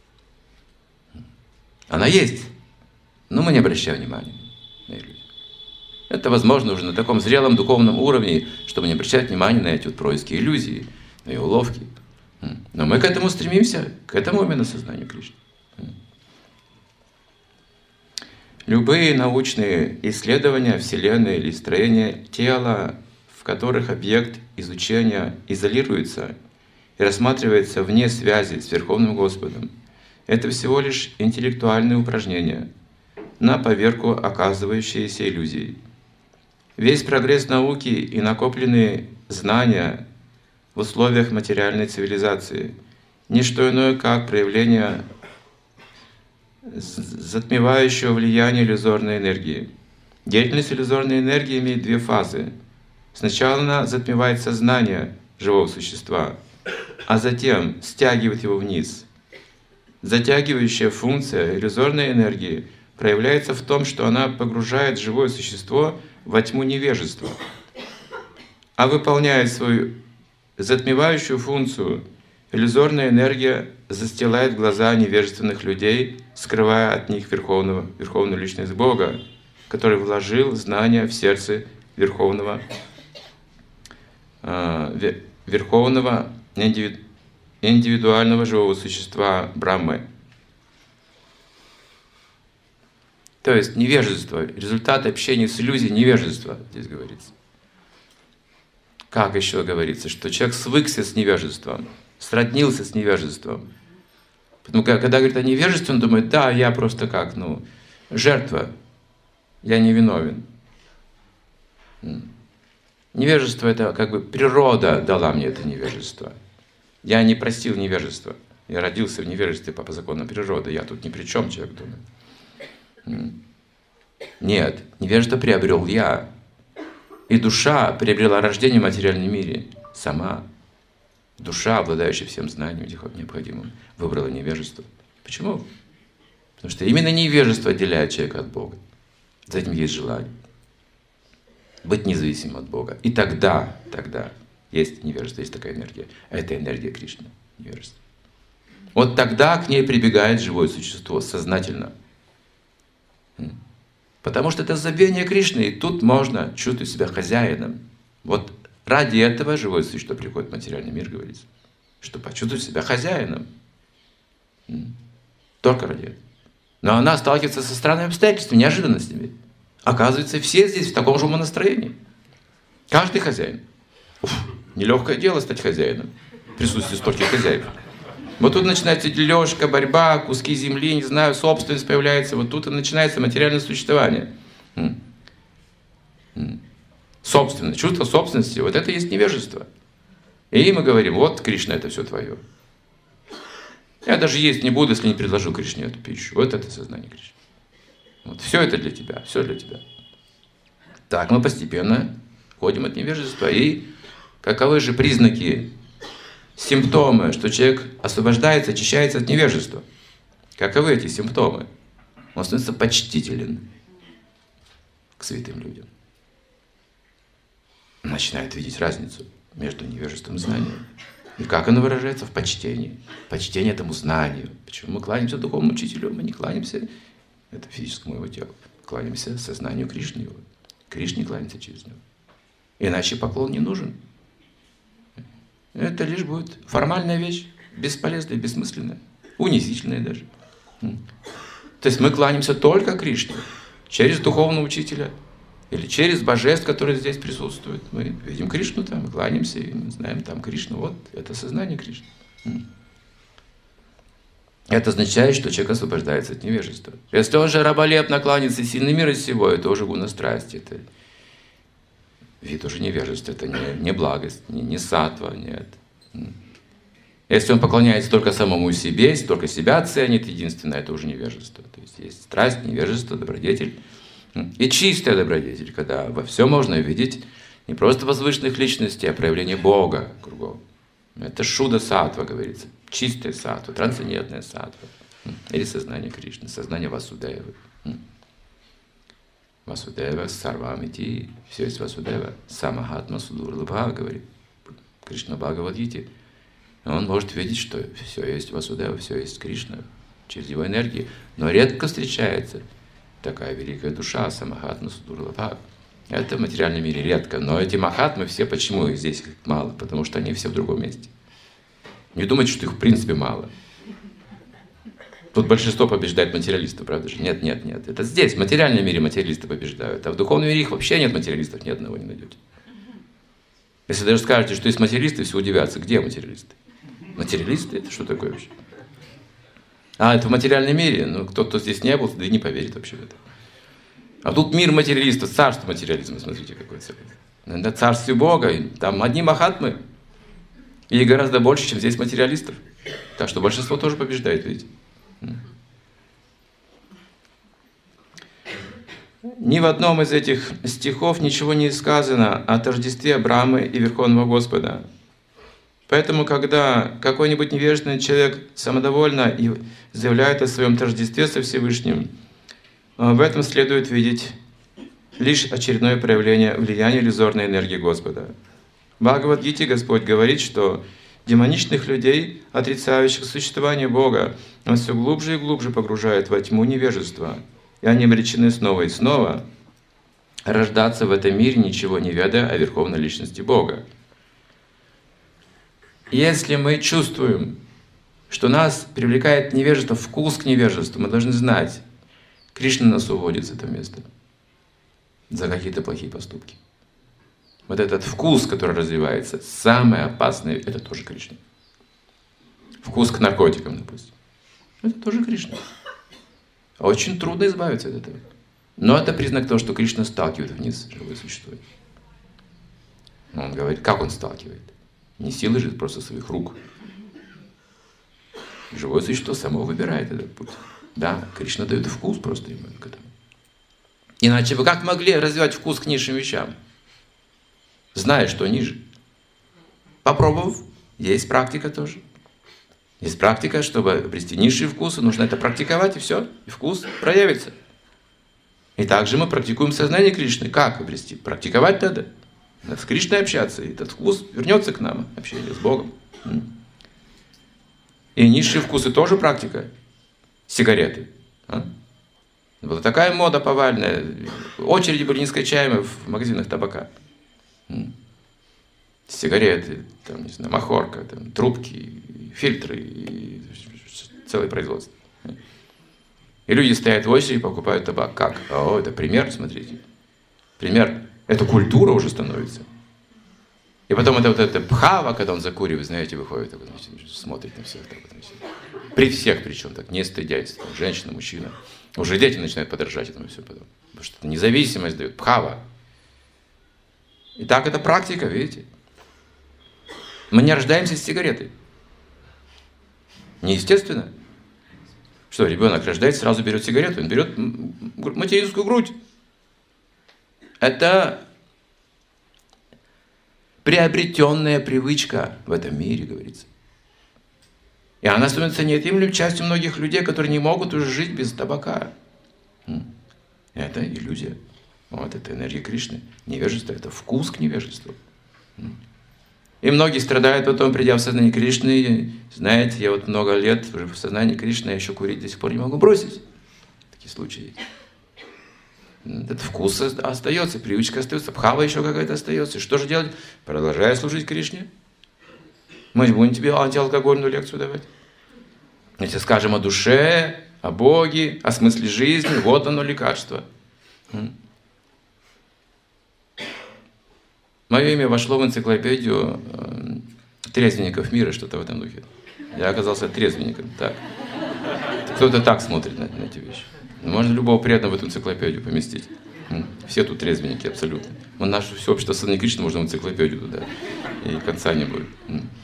Она есть, но мы не обращаем внимания на иллюзию. Это возможно уже на таком зрелом духовном уровне, чтобы не обращать внимания на эти вот происки иллюзии, на ее уловки. Но мы к этому стремимся, к этому именно сознанию Кришны. Любые научные исследования Вселенной или строения тела, в которых объект изучения изолируется и рассматривается вне связи с Верховным Господом, это всего лишь интеллектуальные упражнения, на поверку оказывающиеся иллюзией. Весь прогресс науки и накопленные знания в условиях материальной цивилизации – не что иное, как проявление затмевающего влияния иллюзорной энергии. Деятельность иллюзорной энергии имеет две фазы. Сначала она затмевает сознание живого существа, а затем стягивает его вниз. Затягивающая функция иллюзорной энергии проявляется в том, что она погружает живое существо во тьму невежества, а выполняет свою затмевающую функцию иллюзорная энергия застилает глаза невежественных людей, скрывая от них верховную личность Бога, который вложил знания в сердце верховного индивидуального живого существа Брахмы. То есть невежество, результат общения с иллюзией невежества, здесь говорится. Как еще говорится, что человек свыкся с невежеством, сроднился с невежеством. Потому что когда говорит о невежестве, он думает, да, я просто как, жертва, я не виновен. Невежество — это как бы природа дала мне это невежество. Я не просил невежества. Я родился в невежестве по законам природы. Я тут ни при чем, человек думает. Нет, невежество приобрел я. И душа приобрела рождение в материальном мире сама. Душа, обладающая всем знанием необходимым, выбрала невежество. Почему? Потому что именно невежество отделяет человека от Бога. За этим есть желание. Быть независимым от Бога. И тогда есть невежество, есть такая энергия. Это энергия Кришны, невежество. Вот тогда к ней прибегает живое существо сознательно. Потому что это забвение Кришны, и тут можно чувствовать себя хозяином. Вот ради этого живое существо приходит в материальный мир, говорится. Чтобы почувствовать себя хозяином. Только ради этого. Но она сталкивается со странными обстоятельствами, неожиданностями. Оказывается, все здесь в таком же умонастроении. Каждый хозяин. Нелегкое дело стать хозяином. В присутствии стольких хозяев. Вот тут начинается дележка, борьба, куски земли, не знаю, собственность появляется. Вот тут и начинается материальное существование. Собственность, чувство собственности, вот это и есть невежество. И мы говорим, вот, Кришна, это все твое. Я даже есть не буду, если не предложу Кришне эту пищу. Вот это сознание Кришны. Вот, все это для тебя, все для тебя. Так мы постепенно ходим от невежества. И каковы же признаки, симптомы, что человек освобождается, очищается от невежества? Каковы эти симптомы? Он становится почтителен к святым людям. Он начинает видеть разницу между невежеством и знанием. И как оно выражается? В почтении. Почтение этому знанию. Почему мы кланяемся духовному учителю? Мы не кланяемся это физическому его телу. Кланяемся сознанию Кришны его. Кришне кланяемся через него. Иначе поклон не нужен. Это лишь будет формальная вещь, бесполезная, бессмысленная, унизительная даже. То есть мы кланяемся только Кришне, через духовного учителя или через божеств, которые здесь присутствуют. Мы видим Кришну там, кланяемся, и мы знаем там Кришну. Вот это сознание Кришны. Это означает, что человек освобождается от невежества. Если он же раболепно кланяется сильный мир из всего, это уже гуна страсти, это вид уже невежества, это не благость, не саттва, нет. Если он поклоняется только самому себе, если только себя ценит, единственное, это уже невежество. То есть есть страсть, невежество, добродетель. И чистая добродетель, когда во всем можно видеть не просто возвышенных личностей, а проявление Бога кругом. Это шуда саттва, говорится. Чистая саттва, трансцендентная саттва. Или сознание Кришны, сознание Васудевы. Васудева, Сарвамити, все есть Васудева. Самахатма Судурлабха, говорит Кришна Бхагавадгите. Он может видеть, что все есть Васудева, все есть Кришна через его энергию. Но редко встречается такая великая душа, Самахатма Судурлабха. Это в материальном мире редко. Но эти махатмы все, почему их здесь мало? Потому что они все в другом месте. Не думайте, что их в принципе мало. Тут большинство побеждает материалистов, правда же? Нет. Это здесь, в материальном мире материалисты побеждают. А в духовном мире их вообще нет материалистов, ни одного не найдете. Если даже скажете, что есть материалисты, все удивятся. Где материалисты? Материалисты? Это что такое вообще? А, это в материальном мире? Ну, кто здесь не был, да и не поверит вообще в это. А тут мир материалистов, царство материализма, смотрите, какое целое. Это царствие Бога, там одни махатмы, и гораздо больше, чем здесь материалистов. Так что большинство тоже побеждает, видите. Ни в одном из этих стихов ничего не сказано о тождестве Брахмы и Верховного Господа. Поэтому, когда какой-нибудь невежественный человек самодовольно заявляет о своем тождестве со Всевышним, в этом следует видеть лишь очередное проявление влияния иллюзорной энергии Господа. В Бхагавад-гите Господь говорит, что демоничных людей, отрицающих существование Бога, Он все глубже и глубже погружает во тьму невежества, и они обречены снова и снова рождаться в этом мире, ничего не ведая о Верховной Личности Бога. Если мы чувствуем, что нас привлекает невежество, вкус к невежеству, мы должны знать, Кришна нас уводит с этого места за какие-то плохие поступки. Вот этот вкус, который развивается, самое опасное, это тоже Кришна. Вкус к наркотикам, допустим. Это тоже Кришна. Очень трудно избавиться от этого. Но это признак того, что Кришна сталкивает вниз живое существо. Но он говорит, как он сталкивает? Не силой же, просто своих рук. Живое существо само выбирает этот путь. Да, Кришна дает вкус просто ему к этому. Иначе вы как могли развивать вкус к низшим вещам? Зная, что ниже. Попробовав, есть практика тоже. Есть практика, чтобы обрести низшие вкусы, нужно это практиковать, и все, и вкус проявится. И также мы практикуем сознание Кришны. Как обрести? Практиковать надо. Надо с Кришной общаться, и этот вкус вернется к нам, общение с Богом. И низшие вкусы тоже практика. Сигареты. Была такая мода повальная. Очереди были нескончаемые в магазинах табака. Сигареты, там, не знаю, махорка, там, трубки, фильтры, и целое производство. И люди стоят в очереди и покупают табак. Как? О, это пример, смотрите. Пример. Это культура уже становится. И потом это вот это бхава, когда он закуривает, знаете, выходит, так, смотрит на всех. Так, при всех причем так, не стыдясь. Там, женщина, мужчина. Уже дети начинают подражать этому все потом. Потому что независимость дает. Бхава. И так это практика, видите. Мы не рождаемся с сигаретой. Неестественно. Что, ребенок рождается, сразу берет сигарету, он берет материнскую грудь. Это приобретенная привычка в этом мире, говорится. И она становится неотъемлемой частью многих людей, которые не могут уже жить без табака. Это иллюзия. Вот это энергия Кришны. Невежество – это вкус к невежеству. И многие страдают потом, придя в сознание Кришны. Знаете, я вот много лет уже в сознании Кришны, я еще курить до сих пор не могу бросить. Такие случаи. Этот вкус остается, привычка остается, бхава еще какая-то остается. И что же делать? Продолжая служить Кришне. Мы не будем тебе антиалкогольную лекцию давать. Если скажем о душе, о Боге, о смысле жизни, вот оно лекарство. Мое имя вошло в энциклопедию трезвенников мира, что-то в этом духе. Я оказался трезвенником. Так. Кто-то так смотрит на эти вещи. Можно любого преданного в эту энциклопедию поместить. Все тут трезвенники абсолютно. Наше все общество сознания Кришны можно в энциклопедию туда. И конца не будет.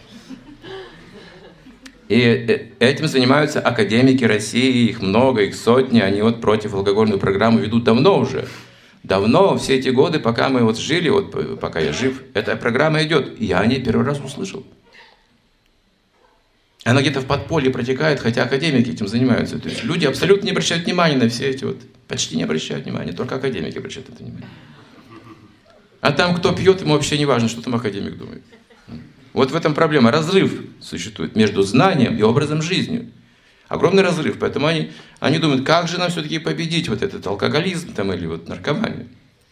И этим занимаются академики России, их много, их сотни. Они вот против алкогольную программу ведут давно уже. Давно, все эти годы, пока мы вот жили, вот пока я жив, эта программа идет. И я о ней первый раз услышал. Она где-то в подполье протекает, хотя академики этим занимаются. То есть люди абсолютно не обращают внимания на все эти вот, почти не обращают внимания, только академики обращают это внимание. А там, кто пьет, ему вообще не важно, что там академик думает. Вот в этом проблема. Разрыв существует между знанием и образом жизни. Огромный разрыв. Поэтому они думают, как же нам все-таки победить вот этот алкоголизм там, или вот наркоманию.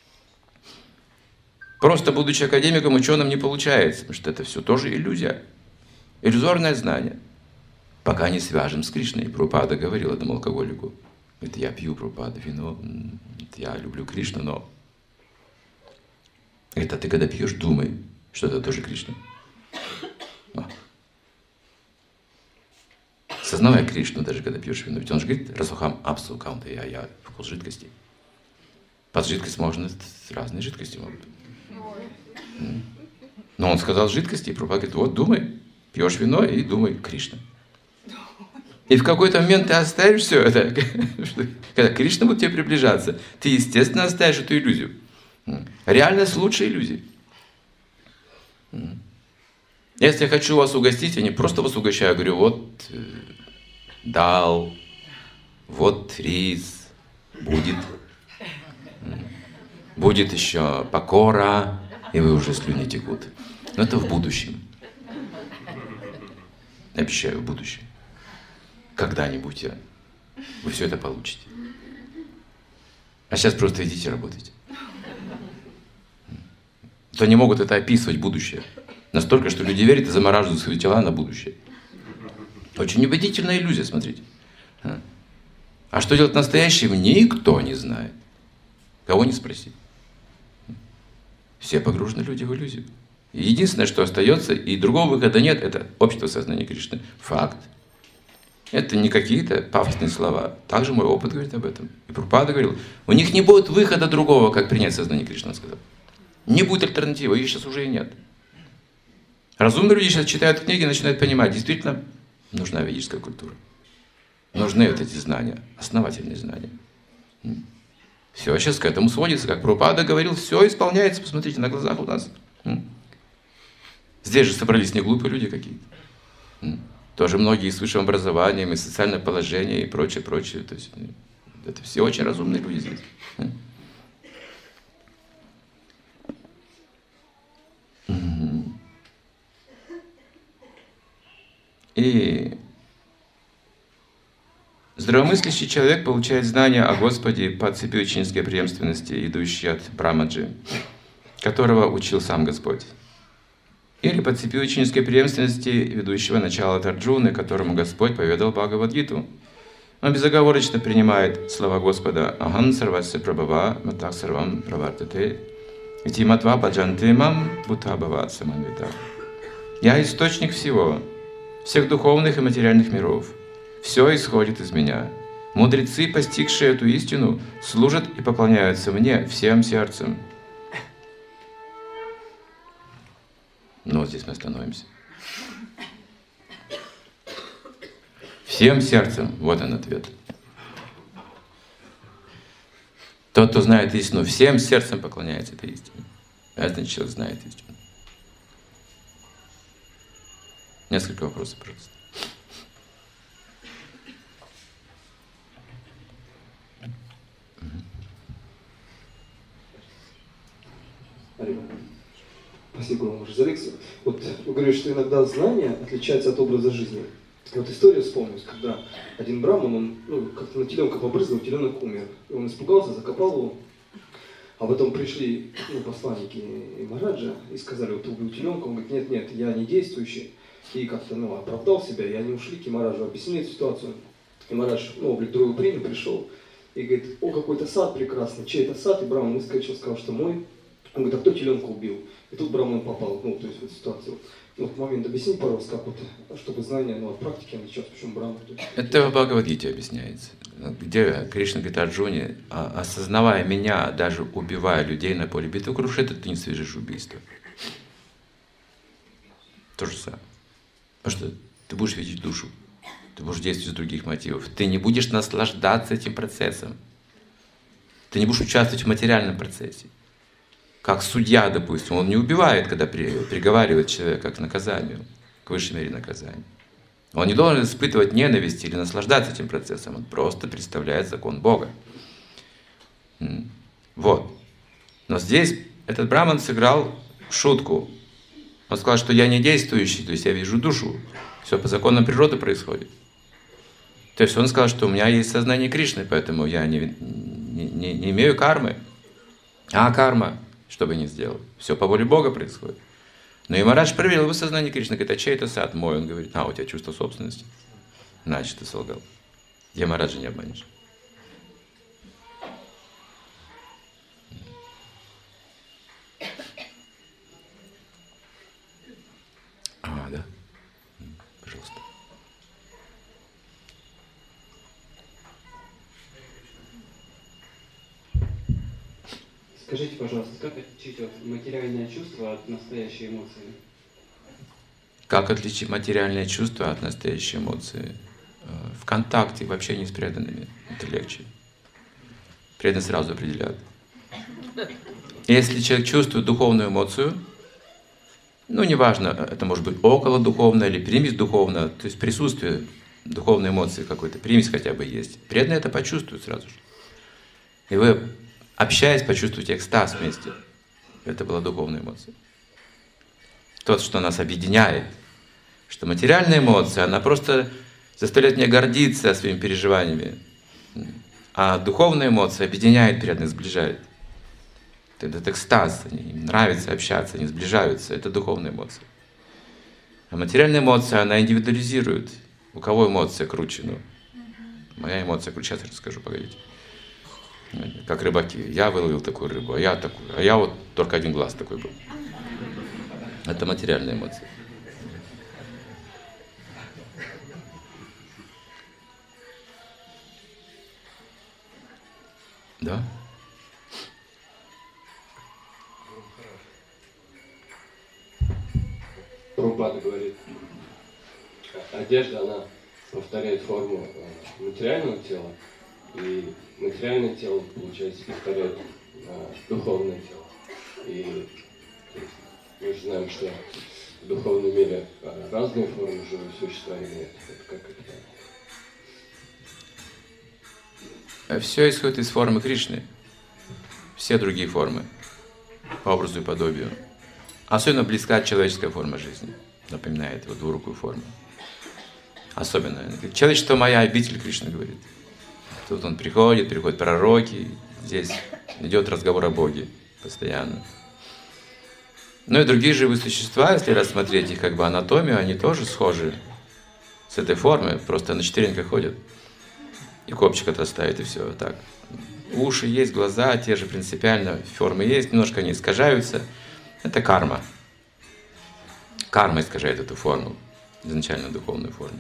Просто будучи академиком, ученым не получается, потому что это все тоже иллюзия. Иллюзорное знание. Пока не свяжем с Кришной. Прабхупада говорил этому алкоголику. Говорит, я пью, Прабхупада, вино, я люблю Кришну, но... Говорит, а ты когда пьешь, думай, что это тоже Кришна. Сознавая Кришну, даже когда пьешь вино. Ведь он же говорит, расухам апсу каунта, я вкус жидкости. Под жидкость можно, разные жидкости могут быть. Но он сказал жидкости, и Прабхупада говорит, вот думай, пьешь вино и думай Кришна. И в какой-то момент ты оставишь все это, когда Кришна будет тебе приближаться, ты, естественно, оставишь эту иллюзию. Реальность лучше иллюзии. Если я хочу вас угостить, я не просто вас угощаю, говорю, вот дал, вот рис, будет еще покора, и вы уже слюни текут. Но это в будущем. Обещаю, в будущем. Когда-нибудь вы все это получите. А сейчас просто идите работайте. То они могут это описывать будущее. Настолько, что люди верят и замораживают свои тела на будущее. Очень убедительная иллюзия, смотрите. А что делать настоящим, никто не знает. Кого не спроси. Все погружены люди в иллюзию. И единственное, что остается, и другого выхода нет, это общество сознания Кришны. Факт. Это не какие-то пафосные слова. Также мой опыт говорит об этом. И Прабхупада говорил, у них не будет выхода другого, как принять сознание Кришны, он сказал. Не будет альтернативы, ее сейчас уже и нет. Разумные люди сейчас читают книги и начинают понимать, действительно, нужна ведическая культура. Нужны вот эти знания, основательные знания. Все сейчас к этому сводится, как Прабхупада говорил, все исполняется, посмотрите, на глазах у нас. Здесь же собрались не глупые люди какие-то. Тоже многие с высшим образованием, и социальное положение, и прочее, прочее. То есть, это все очень разумные люди здесь. И здравомыслящий человек получает знания о Господе по цепи ученической преемственности, идущей от Брамаджи, которого учил сам Господь. Или по цепи ученической преемственности, ведущего начала от Арджуны, которому Господь поведал Бхагавад-гиту. Он безоговорочно принимает слова Господа «Ахам сарвасya прабхава матах сарвам правартате ити матва баджанте мам бхута бхава саманвита». «Я источник всего, всех духовных и материальных миров. Все исходит из меня. Мудрецы, постигшие эту истину, служат и поклоняются мне всем сердцем». Но вот здесь мы остановимся. Всем сердцем. Вот он ответ. Тот, кто знает истину, всем сердцем поклоняется этой истине. Это значит, человек знает истину. Несколько вопросов, пожалуйста. Спасибо вам уже за лекцию. Вот вы говорите, что иногда знание отличается от образа жизни. Вот история вспомнилась, когда один браман, он как-то на теленка побрызгал, теленок умер. И он испугался, закопал его. А потом пришли посланники и Махараджа и сказали, вот ты убил теленка. Он говорит, нет, я не действующий. И как-то оправдал себя, и они ушли к Махараджу, объяснили эту ситуацию. И Махарадж, облик другого принял, пришел и говорит, о, какой-то сад прекрасный, чей это сад? И браман выскочил, сказал, что мой. Он говорит, а кто теленка убил? И тут браман попал, то есть в эту ситуацию. Вот момент объясните, пожалуйста, как вот, чтобы знания от практики отличаться, почему браман? Это в Бхагавад-гите объясняется, где Кришна говорит Арджуне, осознавая меня, даже убивая людей на поле битвы, крушит, это ты не совершишь убийство. То же самое. Потому что ты будешь видеть душу, ты будешь действовать из других мотивов, ты не будешь наслаждаться этим процессом, ты не будешь участвовать в материальном процессе. Как судья, допустим, он не убивает, когда приговаривает человека к наказанию, к высшей мере наказания. Он не должен испытывать ненависть или наслаждаться этим процессом, он просто представляет закон Бога. Вот. Но здесь этот браман сыграл шутку. Он сказал, что я не действующий, то есть я вижу душу. Все по законам природы происходит. То есть он сказал, что у меня есть сознание Кришны, поэтому я не имею кармы. А карма, что бы ни сделал, все по воле Бога происходит. Но и Махарадж проверил его сознание Кришны, говорит, а чей это сад? Мой. Он говорит, у тебя чувство собственности. Значит, ты солгал. Я Махараджа не обманешь. Да? Пожалуйста. Скажите, пожалуйста, как отличить материальное чувство от настоящей эмоции? Как отличить материальное чувство от настоящей эмоции? В контакте, в общении с преданными. Это легче. Преданные сразу определяют. Если человек чувствует духовную эмоцию, неважно, это может быть околодуховное или примесь духовная, то есть присутствие духовной эмоции какой-то, примесь хотя бы есть. Преданные это почувствуют сразу же. И вы, общаясь, почувствуете экстаз вместе. Это была духовная эмоция. то, что нас объединяет. Что материальная эмоция, она просто заставляет меня гордиться своими переживаниями. А духовная эмоция объединяет, приятно сближает. Это экстаз, им нравится общаться, они сближаются. Это духовная эмоция. А материальная эмоция, она индивидуализирует. У кого эмоция круче? Ну, моя эмоция круче, сейчас расскажу, погодите. Как рыбаки. Я выловил такую рыбу, а я такую. А я вот только один глаз такой был. Это материальная эмоция. Да? Прабхупада говорит, одежда, она повторяет форму материального тела, и материальное тело, получается, повторяет духовное тело. И мы же знаем, что в духовном мире разные формы живого существа имеют. Это как это? Все исходит из формы Кришны. Все другие формы. По образу и подобию. Особенно близка человеческая форма жизни. Напоминает его двурукую форму. Особенно. Человечество моя обитель, Кришна говорит. Тут он приходят пророки. Здесь идет разговор о Боге постоянно. Ну и другие живые существа, если рассмотреть их как бы анатомию, они тоже схожи с этой формой. Просто на четвереньках ходят. И копчик отрастает, и все. Так. Уши есть, глаза те же принципиально, формы есть, немножко они искажаются. Это карма. Карма искажает эту форму, изначально духовную форму.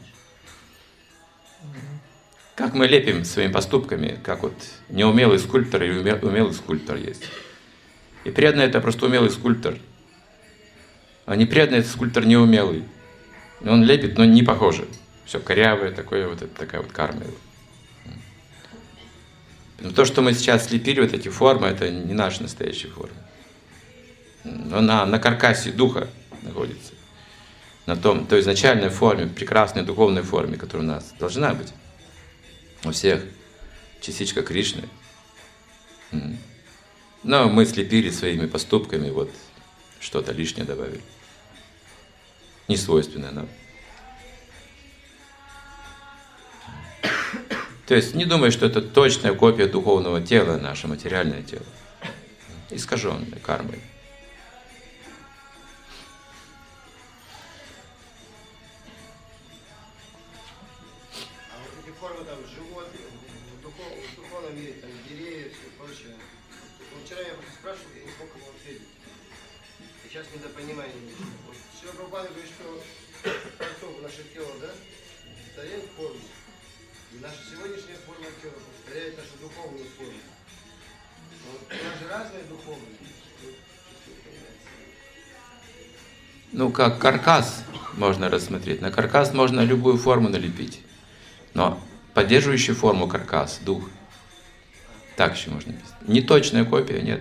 Как мы лепим своими поступками, как вот неумелый скульптор и умелый скульптор есть. И преданный — это просто умелый скульптор. А непреданный — это скульптор неумелый. И он лепит, но не похоже. Все корявое, такое вот, это такая вот карма его. Но то, что мы сейчас слепили, вот эти формы, это не наши настоящие формы. Она на каркасе духа находится. На той изначальной форме, прекрасной духовной форме, которая у нас должна быть. У всех частичка Кришны. Но мы слепили своими поступками, вот что-то лишнее добавили. Несвойственное нам. То есть не думай, что это точная копия духовного тела, наше материальное тело. Искаженное кармой. А вот эти формы там животных, в духовном мире, там деревья, все прочее. Вот вчера я просто спрашивал, я не смог ему ответить. И сейчас недопонимание. Вот Шрила Прабхупада говорит, что наше тело, да, повторяет форму. И наша сегодняшняя форма тела повторяет нашу духовную форму. Вот у нас же разные духовные. Ну, как каркас можно рассмотреть. На каркас можно любую форму налепить. Но поддерживающий форму каркас, дух. Так еще можно писать. Не точная копия, нет.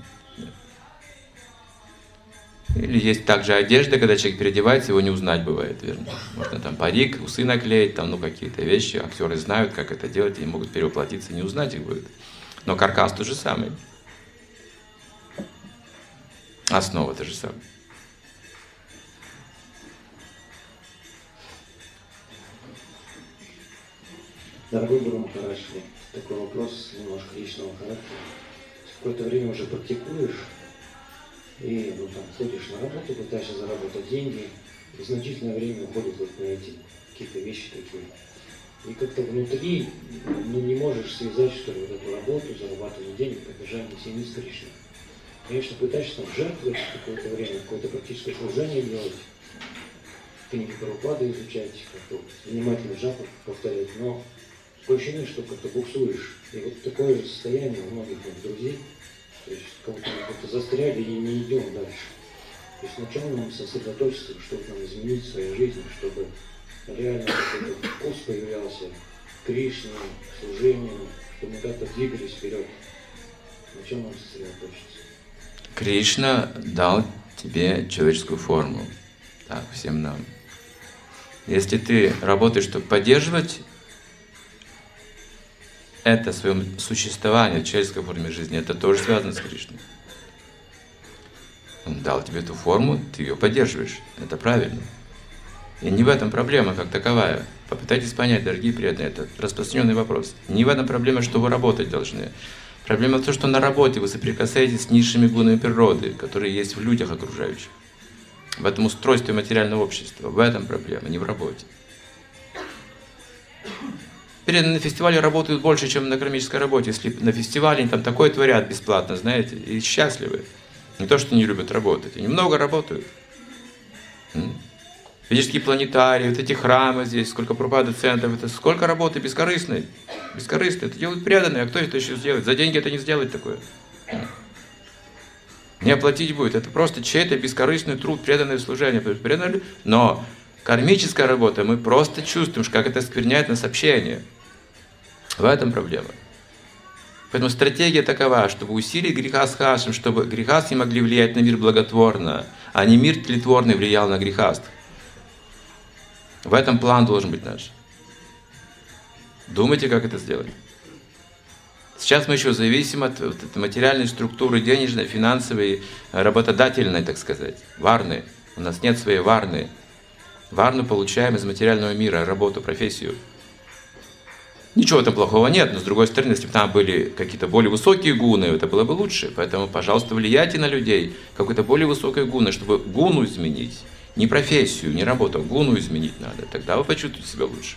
Или есть также одежда, когда человек переодевается, его не узнать бывает, верно? Можно там парик, усы наклеить, там, какие-то вещи. Актеры знают, как это делать, и могут перевоплотиться, не узнать их будет. Но каркас тот же самый. Основа та же самая. Дорогой Гуру Махарадж, такой вопрос немножко личного характера. Какое-то время уже практикуешь, и там ходишь на работу, пытаешься заработать деньги, и значительное время уходит вот на эти какие-то вещи такие. И как-то внутри не можешь связать, что ли, вот эту работу, зарабатывание денег, поддержание семьи с Кришной. Конечно, пытаешься там жертвовать какое-то время, какое-то практическое служение делать, книги Прабхупады изучать, как-то внимательно жапу повторять, но такое ощущение, что как-то буксуешь. И вот такое же состояние у многих друзей, то есть как-то застряли и не идем дальше. То есть на чем нам сосредоточиться, чтобы нам изменить в своей жизни, чтобы реально какой-то вкус появлялся к Кришне, к служению, чтобы мы как-то двигались вперед. На чем нам сосредоточиться? Кришна дал тебе человеческую форму, так, всем нам. Если ты работаешь, чтобы поддерживать это свое существование в человеческой форме жизни, это тоже связано с Кришной. Он дал тебе эту форму, ты ее поддерживаешь. Это правильно. И не в этом проблема как таковая. Попытайтесь понять, дорогие преданные, это распространенный вопрос. Не в этом проблема, что вы работать должны. Проблема в том, что на работе вы соприкасаетесь с низшими гунами природы, которые есть в людях окружающих. В этом устройстве материального общества. В этом проблема, не в работе. Преданные на фестивале работают больше, чем на кармической работе. Если на фестивале они там такое творят бесплатно, знаете, и счастливы. Не то, что не любят работать. Они много работают. Ведические планетарии, вот эти храмы здесь, сколько Прабхупада центров, это сколько работы бескорыстной. Бескорыстной. Это делают преданные, а кто это еще сделает? За деньги это не сделать такое. Не оплатить будет. Это просто чей-то бескорыстный труд, преданное служение. Но кармическая работа, мы просто чувствуем, как это оскверняет нас общение. В этом проблема. Поэтому стратегия такова, чтобы усилить греха с хашем, чтобы грехасты могли влиять на мир благотворно, а не мир тлетворный влиял на грехаст. В этом план должен быть наш. Думайте, как это сделать. Сейчас мы еще зависим от материальной структуры, денежной, финансовой, работодательной, так сказать, варны. У нас нет своей варны. Варну получаем из материального мира, работу, профессию. Ничего там плохого нет, но с другой стороны, если бы там были какие-то более высокие гуны, это было бы лучше. Поэтому, пожалуйста, влияйте на людей какой-то более высокой гуны, чтобы гуну изменить. Не профессию, не работу, а гуну изменить надо. Тогда вы почувствуете себя лучше.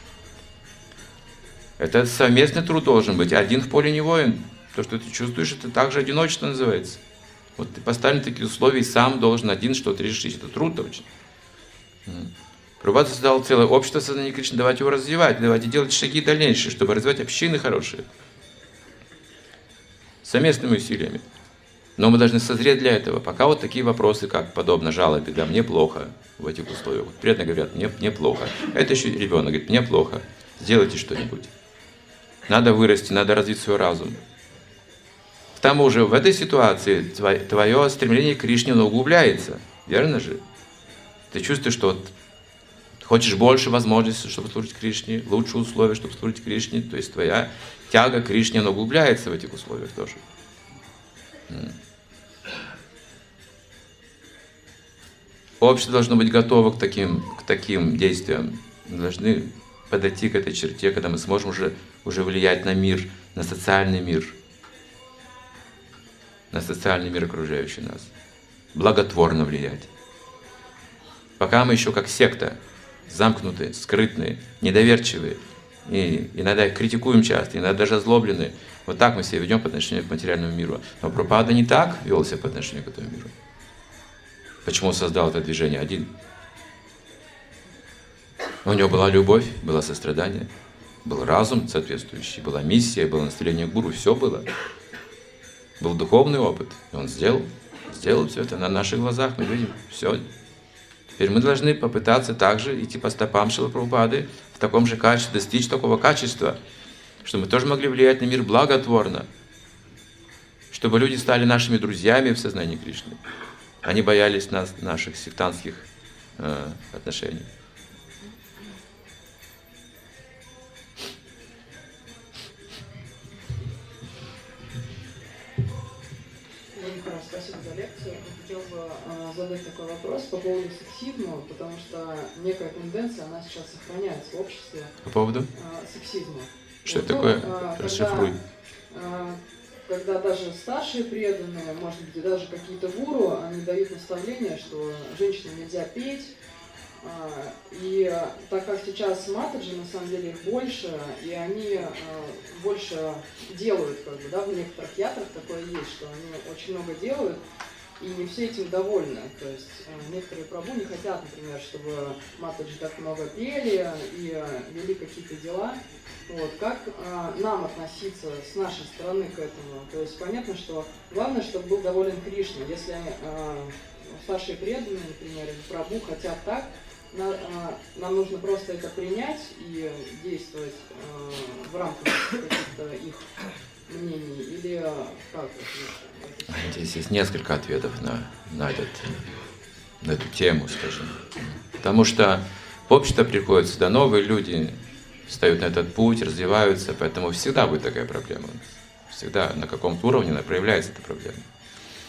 Это совместный труд должен быть. Один в поле не воин. То, что ты чувствуешь, это также одиночество называется. Вот ты поставлен такие условия, и сам должен один что-то решить. Это труд очень. Прабхупада создал целое общество сознания Кришны. Давайте его развивать, давайте делать шаги дальнейшие, чтобы развивать общины хорошие. Совместными усилиями. Но мы должны созреть для этого. Пока вот такие вопросы, как подобно жалобе, да, мне плохо в этих условиях. Вот преданно говорят, мне плохо. Это еще ребенок говорит, мне плохо. Сделайте что-нибудь. Надо вырасти, надо развить свой разум. К тому же в этой ситуации твое стремление к Кришне углубляется. Верно же? Ты чувствуешь, что вот хочешь больше возможностей, чтобы служить Кришне, лучшие условия, чтобы служить Кришне. То есть твоя тяга к Кришне, она углубляется в этих условиях тоже. Общество должно быть готово к таким действиям. Мы должны подойти к этой черте, когда мы сможем уже влиять на мир, на социальный мир окружающий нас. Благотворно влиять. Пока мы еще как секта, замкнутые, скрытные, недоверчивые, и иногда их критикуем часто, иногда даже озлобленные, вот так мы себя ведем по отношению к материальному миру. Но Прабхупада не так вел себя по отношению к этому миру. Почему он создал это движение один? У него была любовь, было сострадание, был разум соответствующий, была миссия, было наставление гуру, все было. Был духовный опыт, и он сделал все это на наших глазах, мы видим все. Теперь мы должны попытаться также идти по стопам Шрилы Прабхупады в таком же качестве, достичь такого качества, чтобы мы тоже могли влиять на мир благотворно, чтобы люди стали нашими друзьями в сознании Кришны. Они боялись нас, наших сектантских отношений. Спасибо за лекцию. Я хотел бы задать такой вопрос по поводу сексизма, потому что некая тенденция, она сейчас сохраняется в обществе. По поводу? Сексизма. Что это такое? Расшифруй. Когда даже старшие преданные, может быть, и даже какие-то гуру, они дают наставление, что женщинам нельзя петь. И так как сейчас матаджи, на самом деле, их больше, и они больше делают, как бы, да, в некоторых ятрах такое есть, что они очень много делают, и не все этим довольны. То есть некоторые прабху не хотят, например, чтобы матаджи так много пели и вели какие-то дела. Вот. Как нам относиться с нашей стороны к этому? То есть понятно, что главное, чтобы был доволен Кришна. Если старшие преданные, например, или прабху хотят так, нам нужно просто это принять и действовать в рамках каких-то их мнений, или как? Здесь есть несколько ответов на эту тему, скажем. Потому что в общество приходят сюда новые люди, встают на этот путь, развиваются, поэтому всегда будет такая проблема. Всегда на каком-то уровне проявляется эта проблема.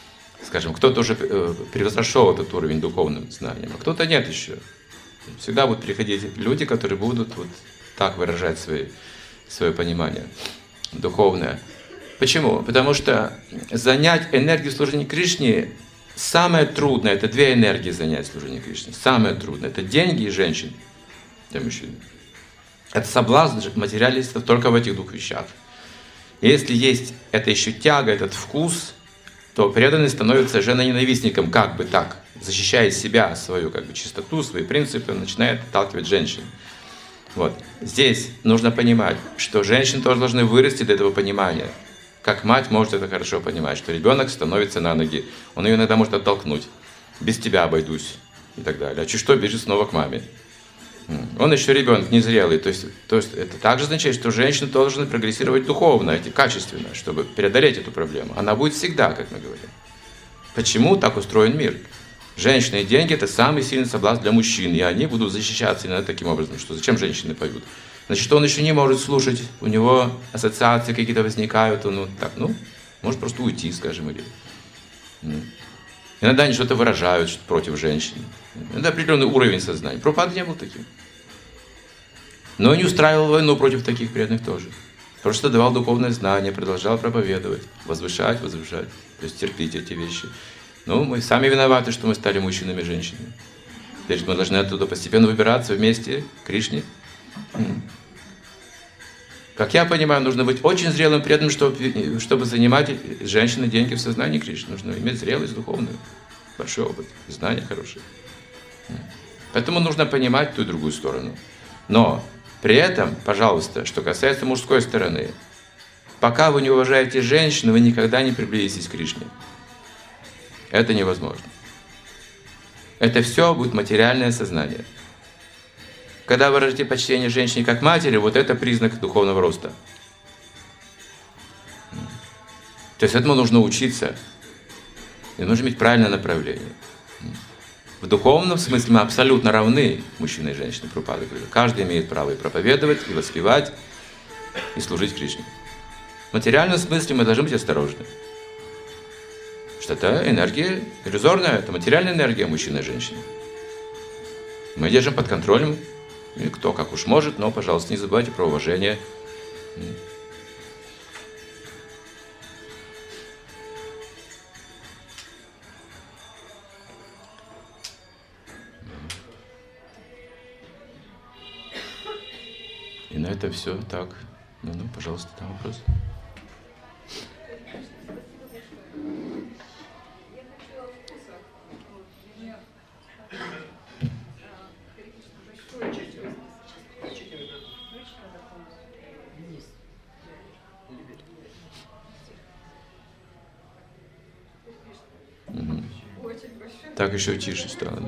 Скажем, кто-то уже превзошел этот уровень духовным знанием, а кто-то нет еще. Всегда будут приходить люди, которые будут вот так выражать свое понимание духовное. Почему? Потому что занять энергию служения Кришне самое трудное, это две энергии занять служение Кришне. Самое трудное, это деньги и женщины для мужчин. Это соблазн материалистов только в этих двух вещах. Если есть это еще тяга, этот вкус, то преданный становится женоненавистником, как бы так, защищая себя, свою как бы чистоту, свои принципы, начинает отталкивать женщин. Вот. Здесь нужно понимать, что женщины тоже должны вырасти до этого понимания. Как мать может это хорошо понимать, что ребенок становится на ноги, он ее иногда может оттолкнуть, без тебя обойдусь и так далее. А чуть что, бежит снова к маме. Он еще ребенок, незрелый. То есть это также означает, что женщина должна прогрессировать духовно, качественно, чтобы преодолеть эту проблему. Она будет всегда, как мы говорим. Почему так устроен мир? Женщины и деньги – это самый сильный соблазн для мужчин, и они будут защищаться именно таким образом, что зачем женщины поют? Значит, он еще не может слушать, у него ассоциации какие-то возникают, он может просто уйти, скажем, или... Иногда они что-то выражают что-то против женщин. Это определенный уровень сознания. Прабхупада не был таким. Но не устраивал войну против таких преданных тоже. Просто давал духовное знание, продолжал проповедовать, возвышать. То есть терпеть эти вещи. Мы сами виноваты, что мы стали мужчинами и женщинами. Теперь мы должны оттуда постепенно выбираться вместе к Кришне. Как я понимаю, нужно быть очень зрелым преданным, чтобы занимать женщины деньги в сознании Кришны. Нужно иметь зрелость духовную, большой опыт, знания хорошие. Поэтому нужно понимать ту и другую сторону. Но при этом, пожалуйста, что касается мужской стороны, пока вы не уважаете женщину, вы никогда не приблизитесь к Кришне. Это невозможно. Это все будет материальное сознание. Когда вы выражаете почтение женщине как матери, вот это признак духовного роста. То есть этому нужно учиться. И нужно иметь правильное направление. В духовном смысле мы абсолютно равны, мужчины и женщины, Прабхупада говорит. Каждый имеет право и проповедовать, и воспевать, и служить Кришне. В материальном смысле мы должны быть осторожны. Что это энергия иллюзорная, это материальная энергия мужчины и женщины. Мы держим под контролем. И кто как уж может, но, пожалуйста, не забывайте про уважение. И на этом все так. Пожалуйста, там вопрос. Так еще тише стало.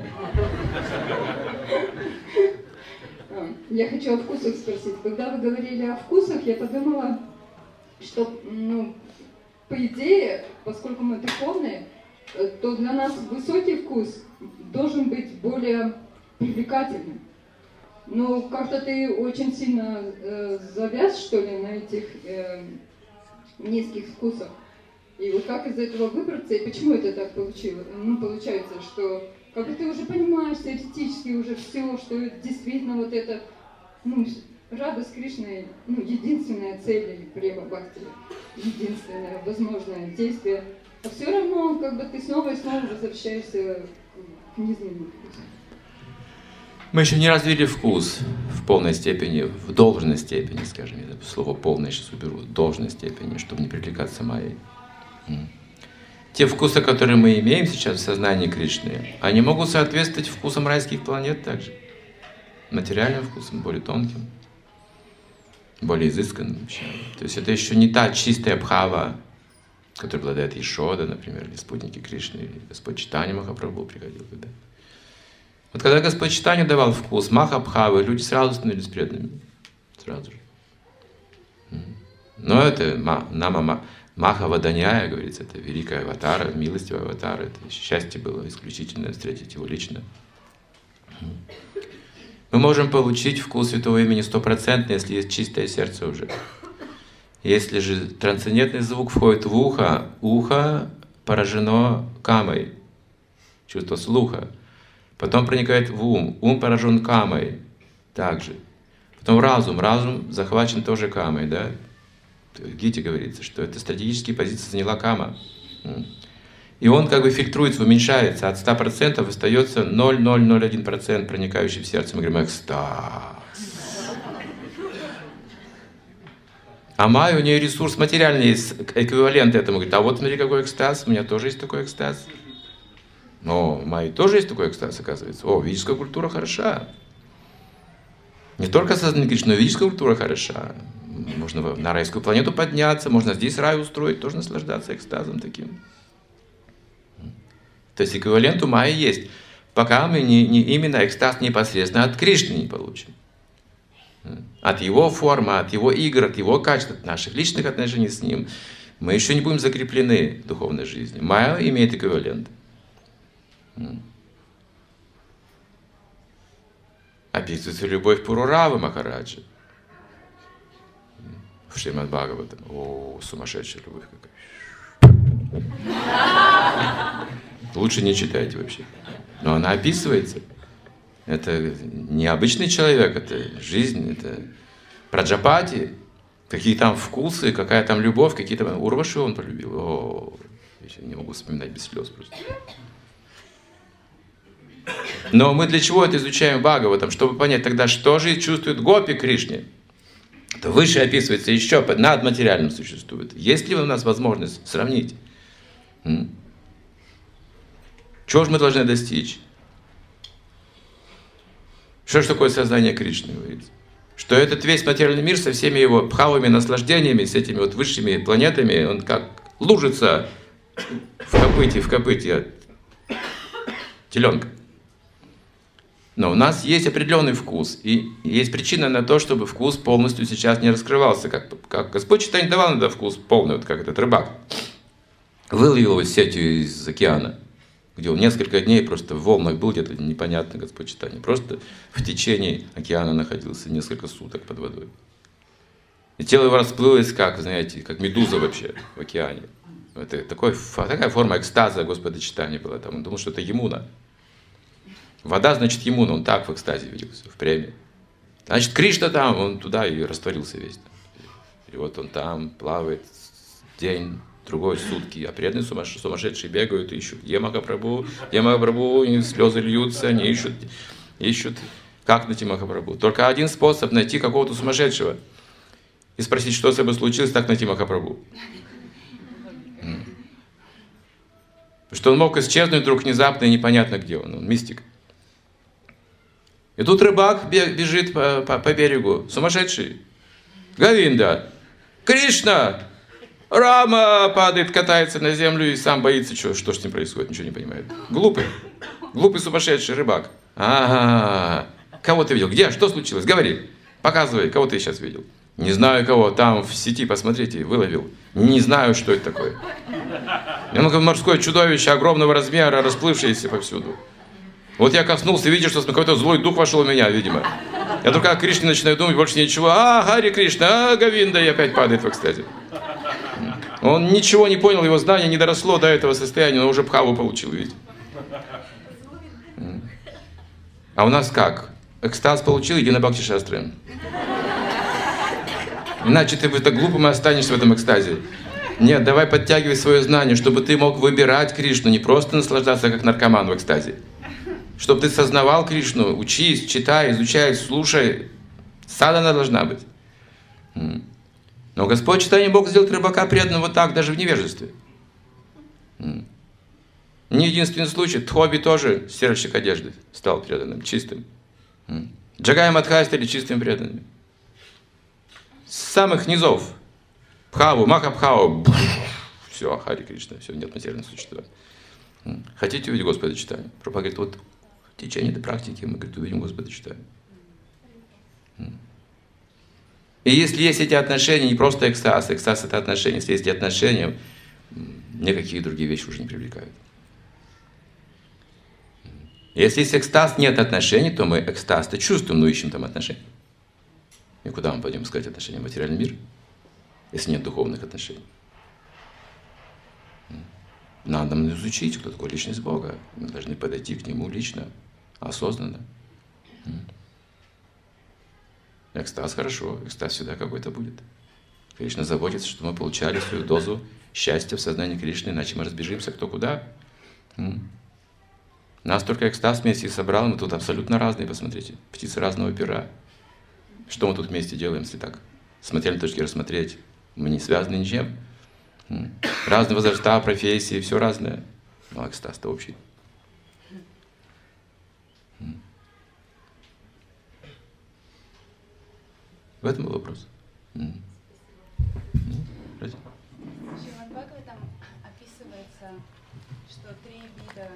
Я хочу о вкусах спросить. Когда вы говорили о вкусах, я подумала, что, по идее, поскольку мы духовные, то для нас высокий вкус должен быть более привлекательным. Но как-то ты очень сильно завяз, что ли, на этих низких вкусах. И вот как из этого выбраться, и почему это так получилось? Получается, что как бы ты уже понимаешь теоретически уже все, что действительно вот это, радость Кришны, единственная цель према бхакти, единственное возможное действие. А все равно, как бы ты снова и снова возвращаешься к низменным вкусам. Мы еще не развили вкус в полной степени, в должной степени, скажем, я слово «полное» сейчас уберу, в должной степени, чтобы не привлекаться майей. Те вкусы, которые мы имеем сейчас в сознании Кришны, они могут соответствовать вкусам райских планет также. Материальным вкусам, более тонким, более изысканным. То есть это еще не та чистая бхава, которой обладает Ешода, например, или спутники Кришны, или Господь Чайтанья Махапрабху приходил когда. Вот когда Господь Чайтанья давал вкус Махабхавы, люди сразу становились преданными. Сразу же. Но это Махаваданьяя, говорится, это великая аватара, милостивая аватара. Это счастье было исключительно встретить его лично. Мы можем получить вкус святого имени 100%, если есть чистое сердце уже. Если же трансцендентный звук входит в ухо поражено камой, чувство слуха. Потом проникает в ум поражен камой также. Потом разум захвачен тоже камой, да? В Гите говорится, что это стратегические позиции заняла кама. И он как бы фильтруется, уменьшается, от 100% остается 0,001% проникающий в сердце. Мы говорим: экстаз. А Майя, у нее ресурс материальный, эквивалент этому. Говорит: а вот смотри, какой экстаз, у меня тоже есть такой экстаз. Но у Майи тоже есть такой экстаз, оказывается. О, ведическая культура хороша. Не только сознание Кришны, но ведическая культура хороша. Можно на райскую планету подняться, можно здесь рай устроить, тоже наслаждаться экстазом таким. То есть эквивалент у Майи есть, пока мы не именно экстаз непосредственно от Кришны не получим. От его формы, от его игр, от его качеств, от наших личных отношений с ним, мы еще не будем закреплены в духовной жизни. Майя имеет эквивалент. Описывается любовь Пуруравы Махараджи в Шримад Бхагаватам. О, сумасшедшая любовь какая. Лучше не читайте вообще. Но она описывается. Это не обычный человек, это жизнь, это праджапати, какие там вкусы, какая там любовь, какие там... Урваши он полюбил. О, я не могу вспоминать без слез просто. Но мы для чего это изучаем Бхагаватам? Чтобы понять тогда, что же чувствует гопи Кришне. Это выше описывается, еще над материальным существует. Есть ли у нас возможность сравнить? Чего же мы должны достичь? Что же такое сознание Кришны, говорится? Что этот весь материальный мир со всеми его бхавами, наслаждениями, с этими вот высшими планетами, он как лужица в копыте теленка. Но у нас есть определенный вкус, и есть причина на то, чтобы вкус полностью сейчас не раскрывался. Как Господь Чайтанья давал на вкус полный, вот как этот рыбак. Выловил его сетью из океана, где он несколько дней просто в волнах был, где-то непонятно Господь Чайтанья. Просто в течение океана находился несколько суток под водой. И тело его расплылось, как, знаете, как медуза вообще в океане. Это такая форма экстаза Господа Чайтаньи была там. Он думал, что это Ямуна. Вода, значит, Ямуна, он так в экстазе виделся, в преме. Значит, Кришна там, он туда и растворился весь. И вот он там плавает день, другой, сутки, а преданные сумасшедшие бегают, ищут Махапрабху, и слезы льются, они ищут, как найти Махапрабху. Только один способ найти какого-то сумасшедшего и спросить, что с тобой случилось, так найти Махапрабху. Что он мог исчезнуть вдруг внезапно и непонятно где он мистик. И тут рыбак бежит по берегу, сумасшедший. Говинда, Кришна, Рама падает, катается на землю и сам боится, что с ним происходит, ничего не понимает. Глупый сумасшедший рыбак. Ага, кого ты видел? Где? Что случилось? Говори, показывай, кого ты сейчас видел. Не знаю кого, там в сети, посмотрите, выловил. Не знаю, что это такое. Морское чудовище огромного размера, расплывшееся повсюду. Вот я коснулся, видишь, что какой-то злой дух вошел в меня, видимо. Я только о Кришне начинаю думать, больше ничего. Хари Кришна, Говинда, и опять падает в экстазе. Он ничего не понял, его знание не доросло до этого состояния, но уже бхаву получил, видите. А у нас как? Экстаз получил, иди на бхакти-шастры. Иначе ты так глупым и останешься в этом экстазе. Нет, давай подтягивай свое знание, чтобы ты мог выбирать Кришну, не просто наслаждаться как наркоман в экстазе. Чтобы ты сознавал Кришну, учись, читай, изучай, слушай. Садхана должна быть. Но Господь Чайтанья мог сделать рыбака преданным вот так, даже в невежестве. Не единственный случай, Тхоби тоже, стиральщик одежды, стал преданным, чистым. Джагай Мадхай стали чистыми преданными. С самых низов. Бхаву, Махабхаву. Все, Хари Кришна, все, нет материального существования. Хотите увидеть Господа Чайтанью? Прабхупада говорит, вот в течение этой практики мы, говорит, увидим Господа Чайтанью. И если есть эти отношения, не просто экстаз это отношения, если есть эти отношения, никакие другие вещи уже не привлекают. Если есть экстаз, нет отношений, то мы экстаз-то чувствуем, но ищем там отношения. И куда мы пойдем искать отношения в материальный мир, если нет духовных отношений? Надо нам изучить, кто такой личность Бога. Мы должны подойти к Нему лично, осознанно. Экстаз хорошо, экстаз всегда какой-то будет. Кришна заботится, чтобы мы получали свою дозу счастья в сознании Кришны, иначе мы разбежимся кто куда. Нас только экстаз вместе собрал, мы тут абсолютно разные, посмотрите. Птицы разного пера. Что мы тут вместе делаем, если так с материальной точки рассмотреть? Мы не связаны ничем. Разные возраста, профессии, все разное. Но экстаз-то общий. В этом был вопрос. В Шримад Бхагаватам описывается, что 3 вида...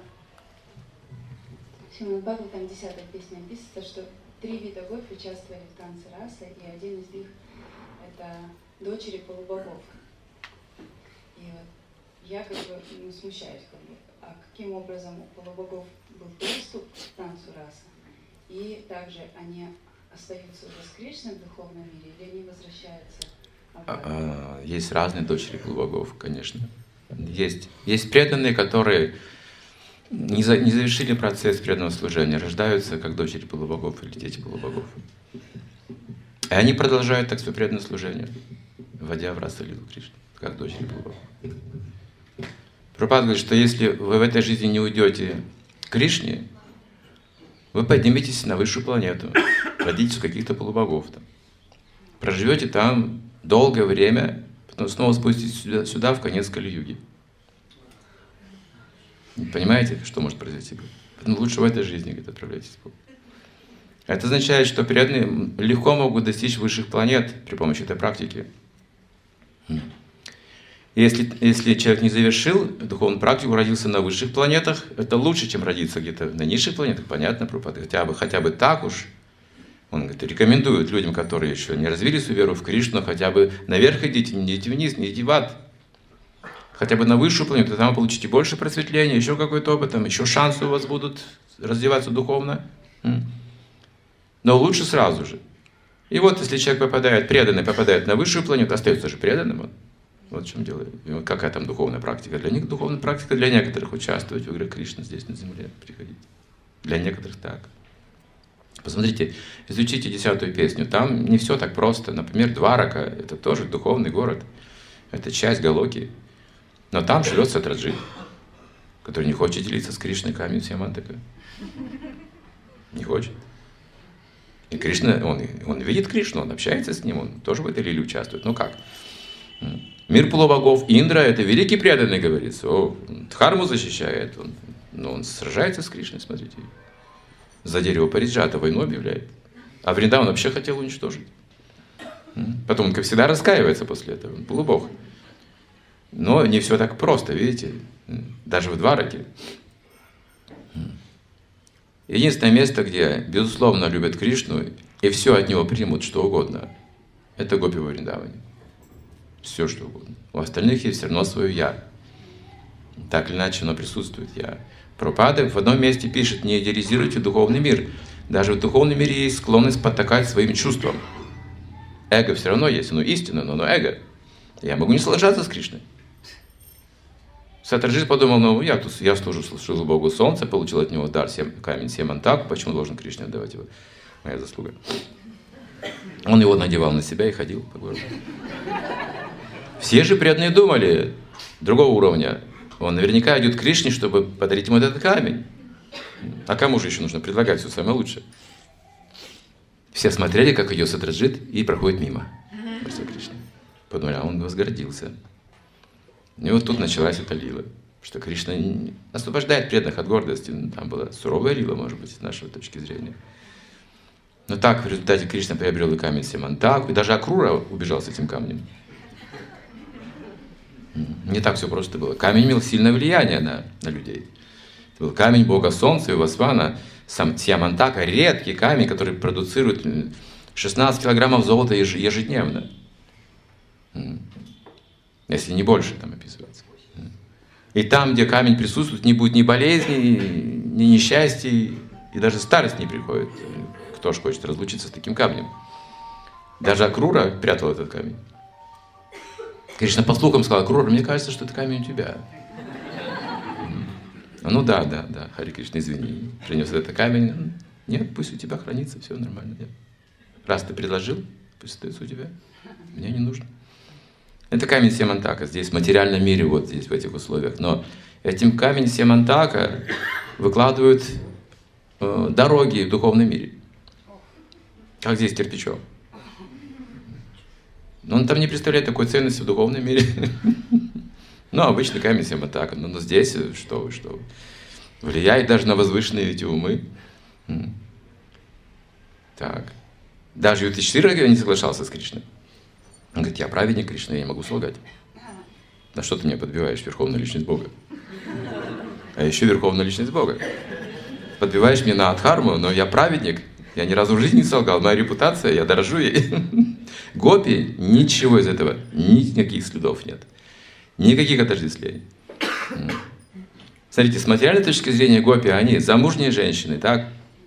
В Шримад Бхагаватам 10-й песне описывается, что 3 вида гопи участвовали в танце раса, и один из них — это дочери полубогов. И вот я как бы смущаюсь, а каким образом у полубогов был доступ к танцу раса, и также они остаются уже с Кришной в духовном мире, или они возвращаются обратно? Есть разные дочери полубогов, конечно. Есть преданные, которые не завершили процесс преданного служения, рождаются как дочери полубогов или дети полубогов. И они продолжают так свое преданное служение, вводя в раса лилу Кришны, как дочери полубогов. Прабхупада говорит, что если вы в этой жизни не уйдете к Кришне, вы подниметесь на высшую планету, родитесь у каких-то полубогов там. Проживете там долгое время, потом снова спуститесь сюда в конец Кали-юги. Понимаете, что может произойти? Поэтому лучше в этой жизни, говорит, отправляйтесь в Бога. Это означает, что преданные легко могут достичь высших планет при помощи этой практики. Если человек не завершил духовную практику, родился на высших планетах, это лучше, чем родиться где-то на низших планетах, понятно, Прабхупада. Хотя бы так уж. Он говорит, рекомендует людям, которые еще не развили свою веру в Кришну, хотя бы наверх идите, не идите вниз, не идите в ад. Хотя бы на высшую планету, там вы получите больше просветления, еще какой-то опыт, там еще шансы у вас будут развиваться духовно. Но лучше сразу же. И вот, если человек преданный попадает на высшую планету, остается же преданным. Вот в чем дело. И вот какая там духовная практика. Для них духовная практика, для некоторых участвовать в игре Кришны здесь на земле, приходить. Для некоторых так. Посмотрите, изучите 10-ю песню. Там не все так просто. Например, Дварака — это тоже духовный город. Это часть Галоки. Но там живет Сатраджит, который не хочет делиться с Кришной камнем Сьямантака. Не хочет. И Кришна, он видит Кришну, он общается с ним, он тоже в этой лиле участвует. Ну как? Мир полубогов, Индра — это великий преданный, говорится. Он Дхарму защищает, он сражается с Кришной, смотрите. За дерево Париджата войну объявляет. А Вриндаван вообще хотел уничтожить. Потом он, как всегда, раскаивается после этого. Он полубог. Но не все так просто, видите. Даже в Двараке. Единственное место, где, безусловно, любят Кришну, и все от него примут, что угодно, это гопи во Вриндаване. Все, что угодно. У остальных есть все равно свое «я». Так или иначе, оно присутствует «я». Прабхупада в одном месте пишет: не идеализируйте духовный мир. Даже в духовном мире есть склонность потакать своим чувствам. Эго все равно есть, оно истинно, но оно эго. Я могу не соглашаться с Кришной. Сатраджит подумал, я служил Богу Солнца, получил от него дар камень Сьямантаку, почему должен Кришне отдавать его? Моя заслуга. Он его надевал на себя и ходил по городу. Все же преданные думали другого уровня. Он наверняка идет к Кришне, чтобы подарить ему этот камень. А кому же еще нужно предлагать все самое лучшее? Все смотрели, как идет Сатраджит, и проходит мимо. Подумали, а он возгордился. И вот тут началась эта лила, что Кришна освобождает преданных от гордости. Там была суровая лила, может быть, с нашей точки зрения. Но так в результате Кришна приобрел и камень Сьямантаку, и даже Акрура убежал с этим камнем. Не так все просто было. Камень имел сильное влияние на людей. Это был камень Бога Солнца и Васвана. Сам Сьямантака — редкий камень, который продуцирует 16 килограммов золота ежедневно. Если не больше, там описывается. И там, где камень присутствует, не будет ни болезней, ни несчастья, и даже старость не приходит. Кто ж хочет разлучиться с таким камнем? Даже Акрура прятал этот камень. Кришна по слухам сказал: Акрура, мне кажется, что это камень у тебя. Ну да, Харе Кришна, извини, принес этот камень. Нет, пусть у тебя хранится, все нормально. Нет. Раз ты предложил, пусть остается у тебя. Мне не нужно. Это камень Семантака, здесь в материальном мире, вот здесь, в этих условиях. Но этим камень Семантака выкладывают дороги в духовном мире. Как здесь кирпичом. Но он там не представляет такой ценности в духовном мире. Ну, обычный камень Семантака. Но здесь, что вы. Влияет даже на возвышенные эти умы. Так. Даже Юдхиштхира не соглашался с Кришной. Он говорит, я праведник Кришны, я не могу солгать. Да что ты меня подбиваешь, Верховная Личность Бога? А еще Верховная Личность Бога. Подбиваешь меня на Адхарму, но я праведник. Я ни разу в жизни не солгал. Моя репутация, я дорожу ей. Гопи, ничего из этого, никаких следов нет. Никаких отождествлений. Смотрите, с материальной точки зрения гопи, они замужние женщины, так?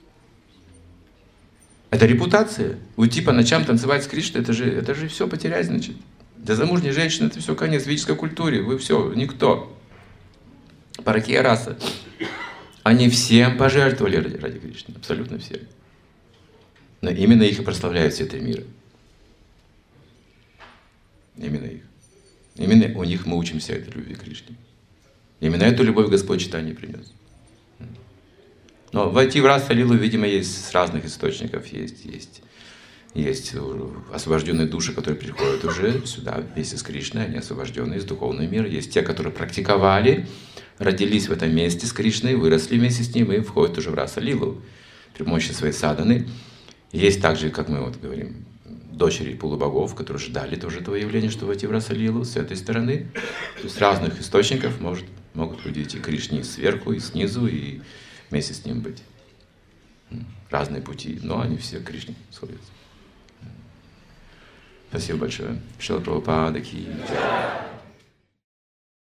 Это репутация. Уйти по ночам танцевать с Кришной, это же все потерять, значит. Для замужней женщины это все конец в ведической культуре. Вы все, никто. Паракия раса. Они всем пожертвовали ради Кришны. Абсолютно всем. Но именно их и прославляют все три мира. Именно их. Именно у них мы учимся этой любви к Кришне. Именно эту любовь Господь читание принес. Но войти в раса лилу, видимо, есть с разных источников. Есть освобожденные души, которые приходят уже сюда вместе с Кришной, они освобожденные из духовного мира. Есть те, которые практиковали, родились в этом месте с Кришной, выросли вместе с ним и входят уже в раса лилу при помощи своей садханы. Есть также, как мы вот говорим, дочери полубогов, которые ждали тоже этого явления, чтобы войти в раса лилу с этой стороны. То есть с разных источников могут люди идти к Кришне и сверху, и снизу, и вместе с ним быть. Разные пути, но они все к Кришне сходятся. Спасибо большое. Шрила Прабхупада ки джай.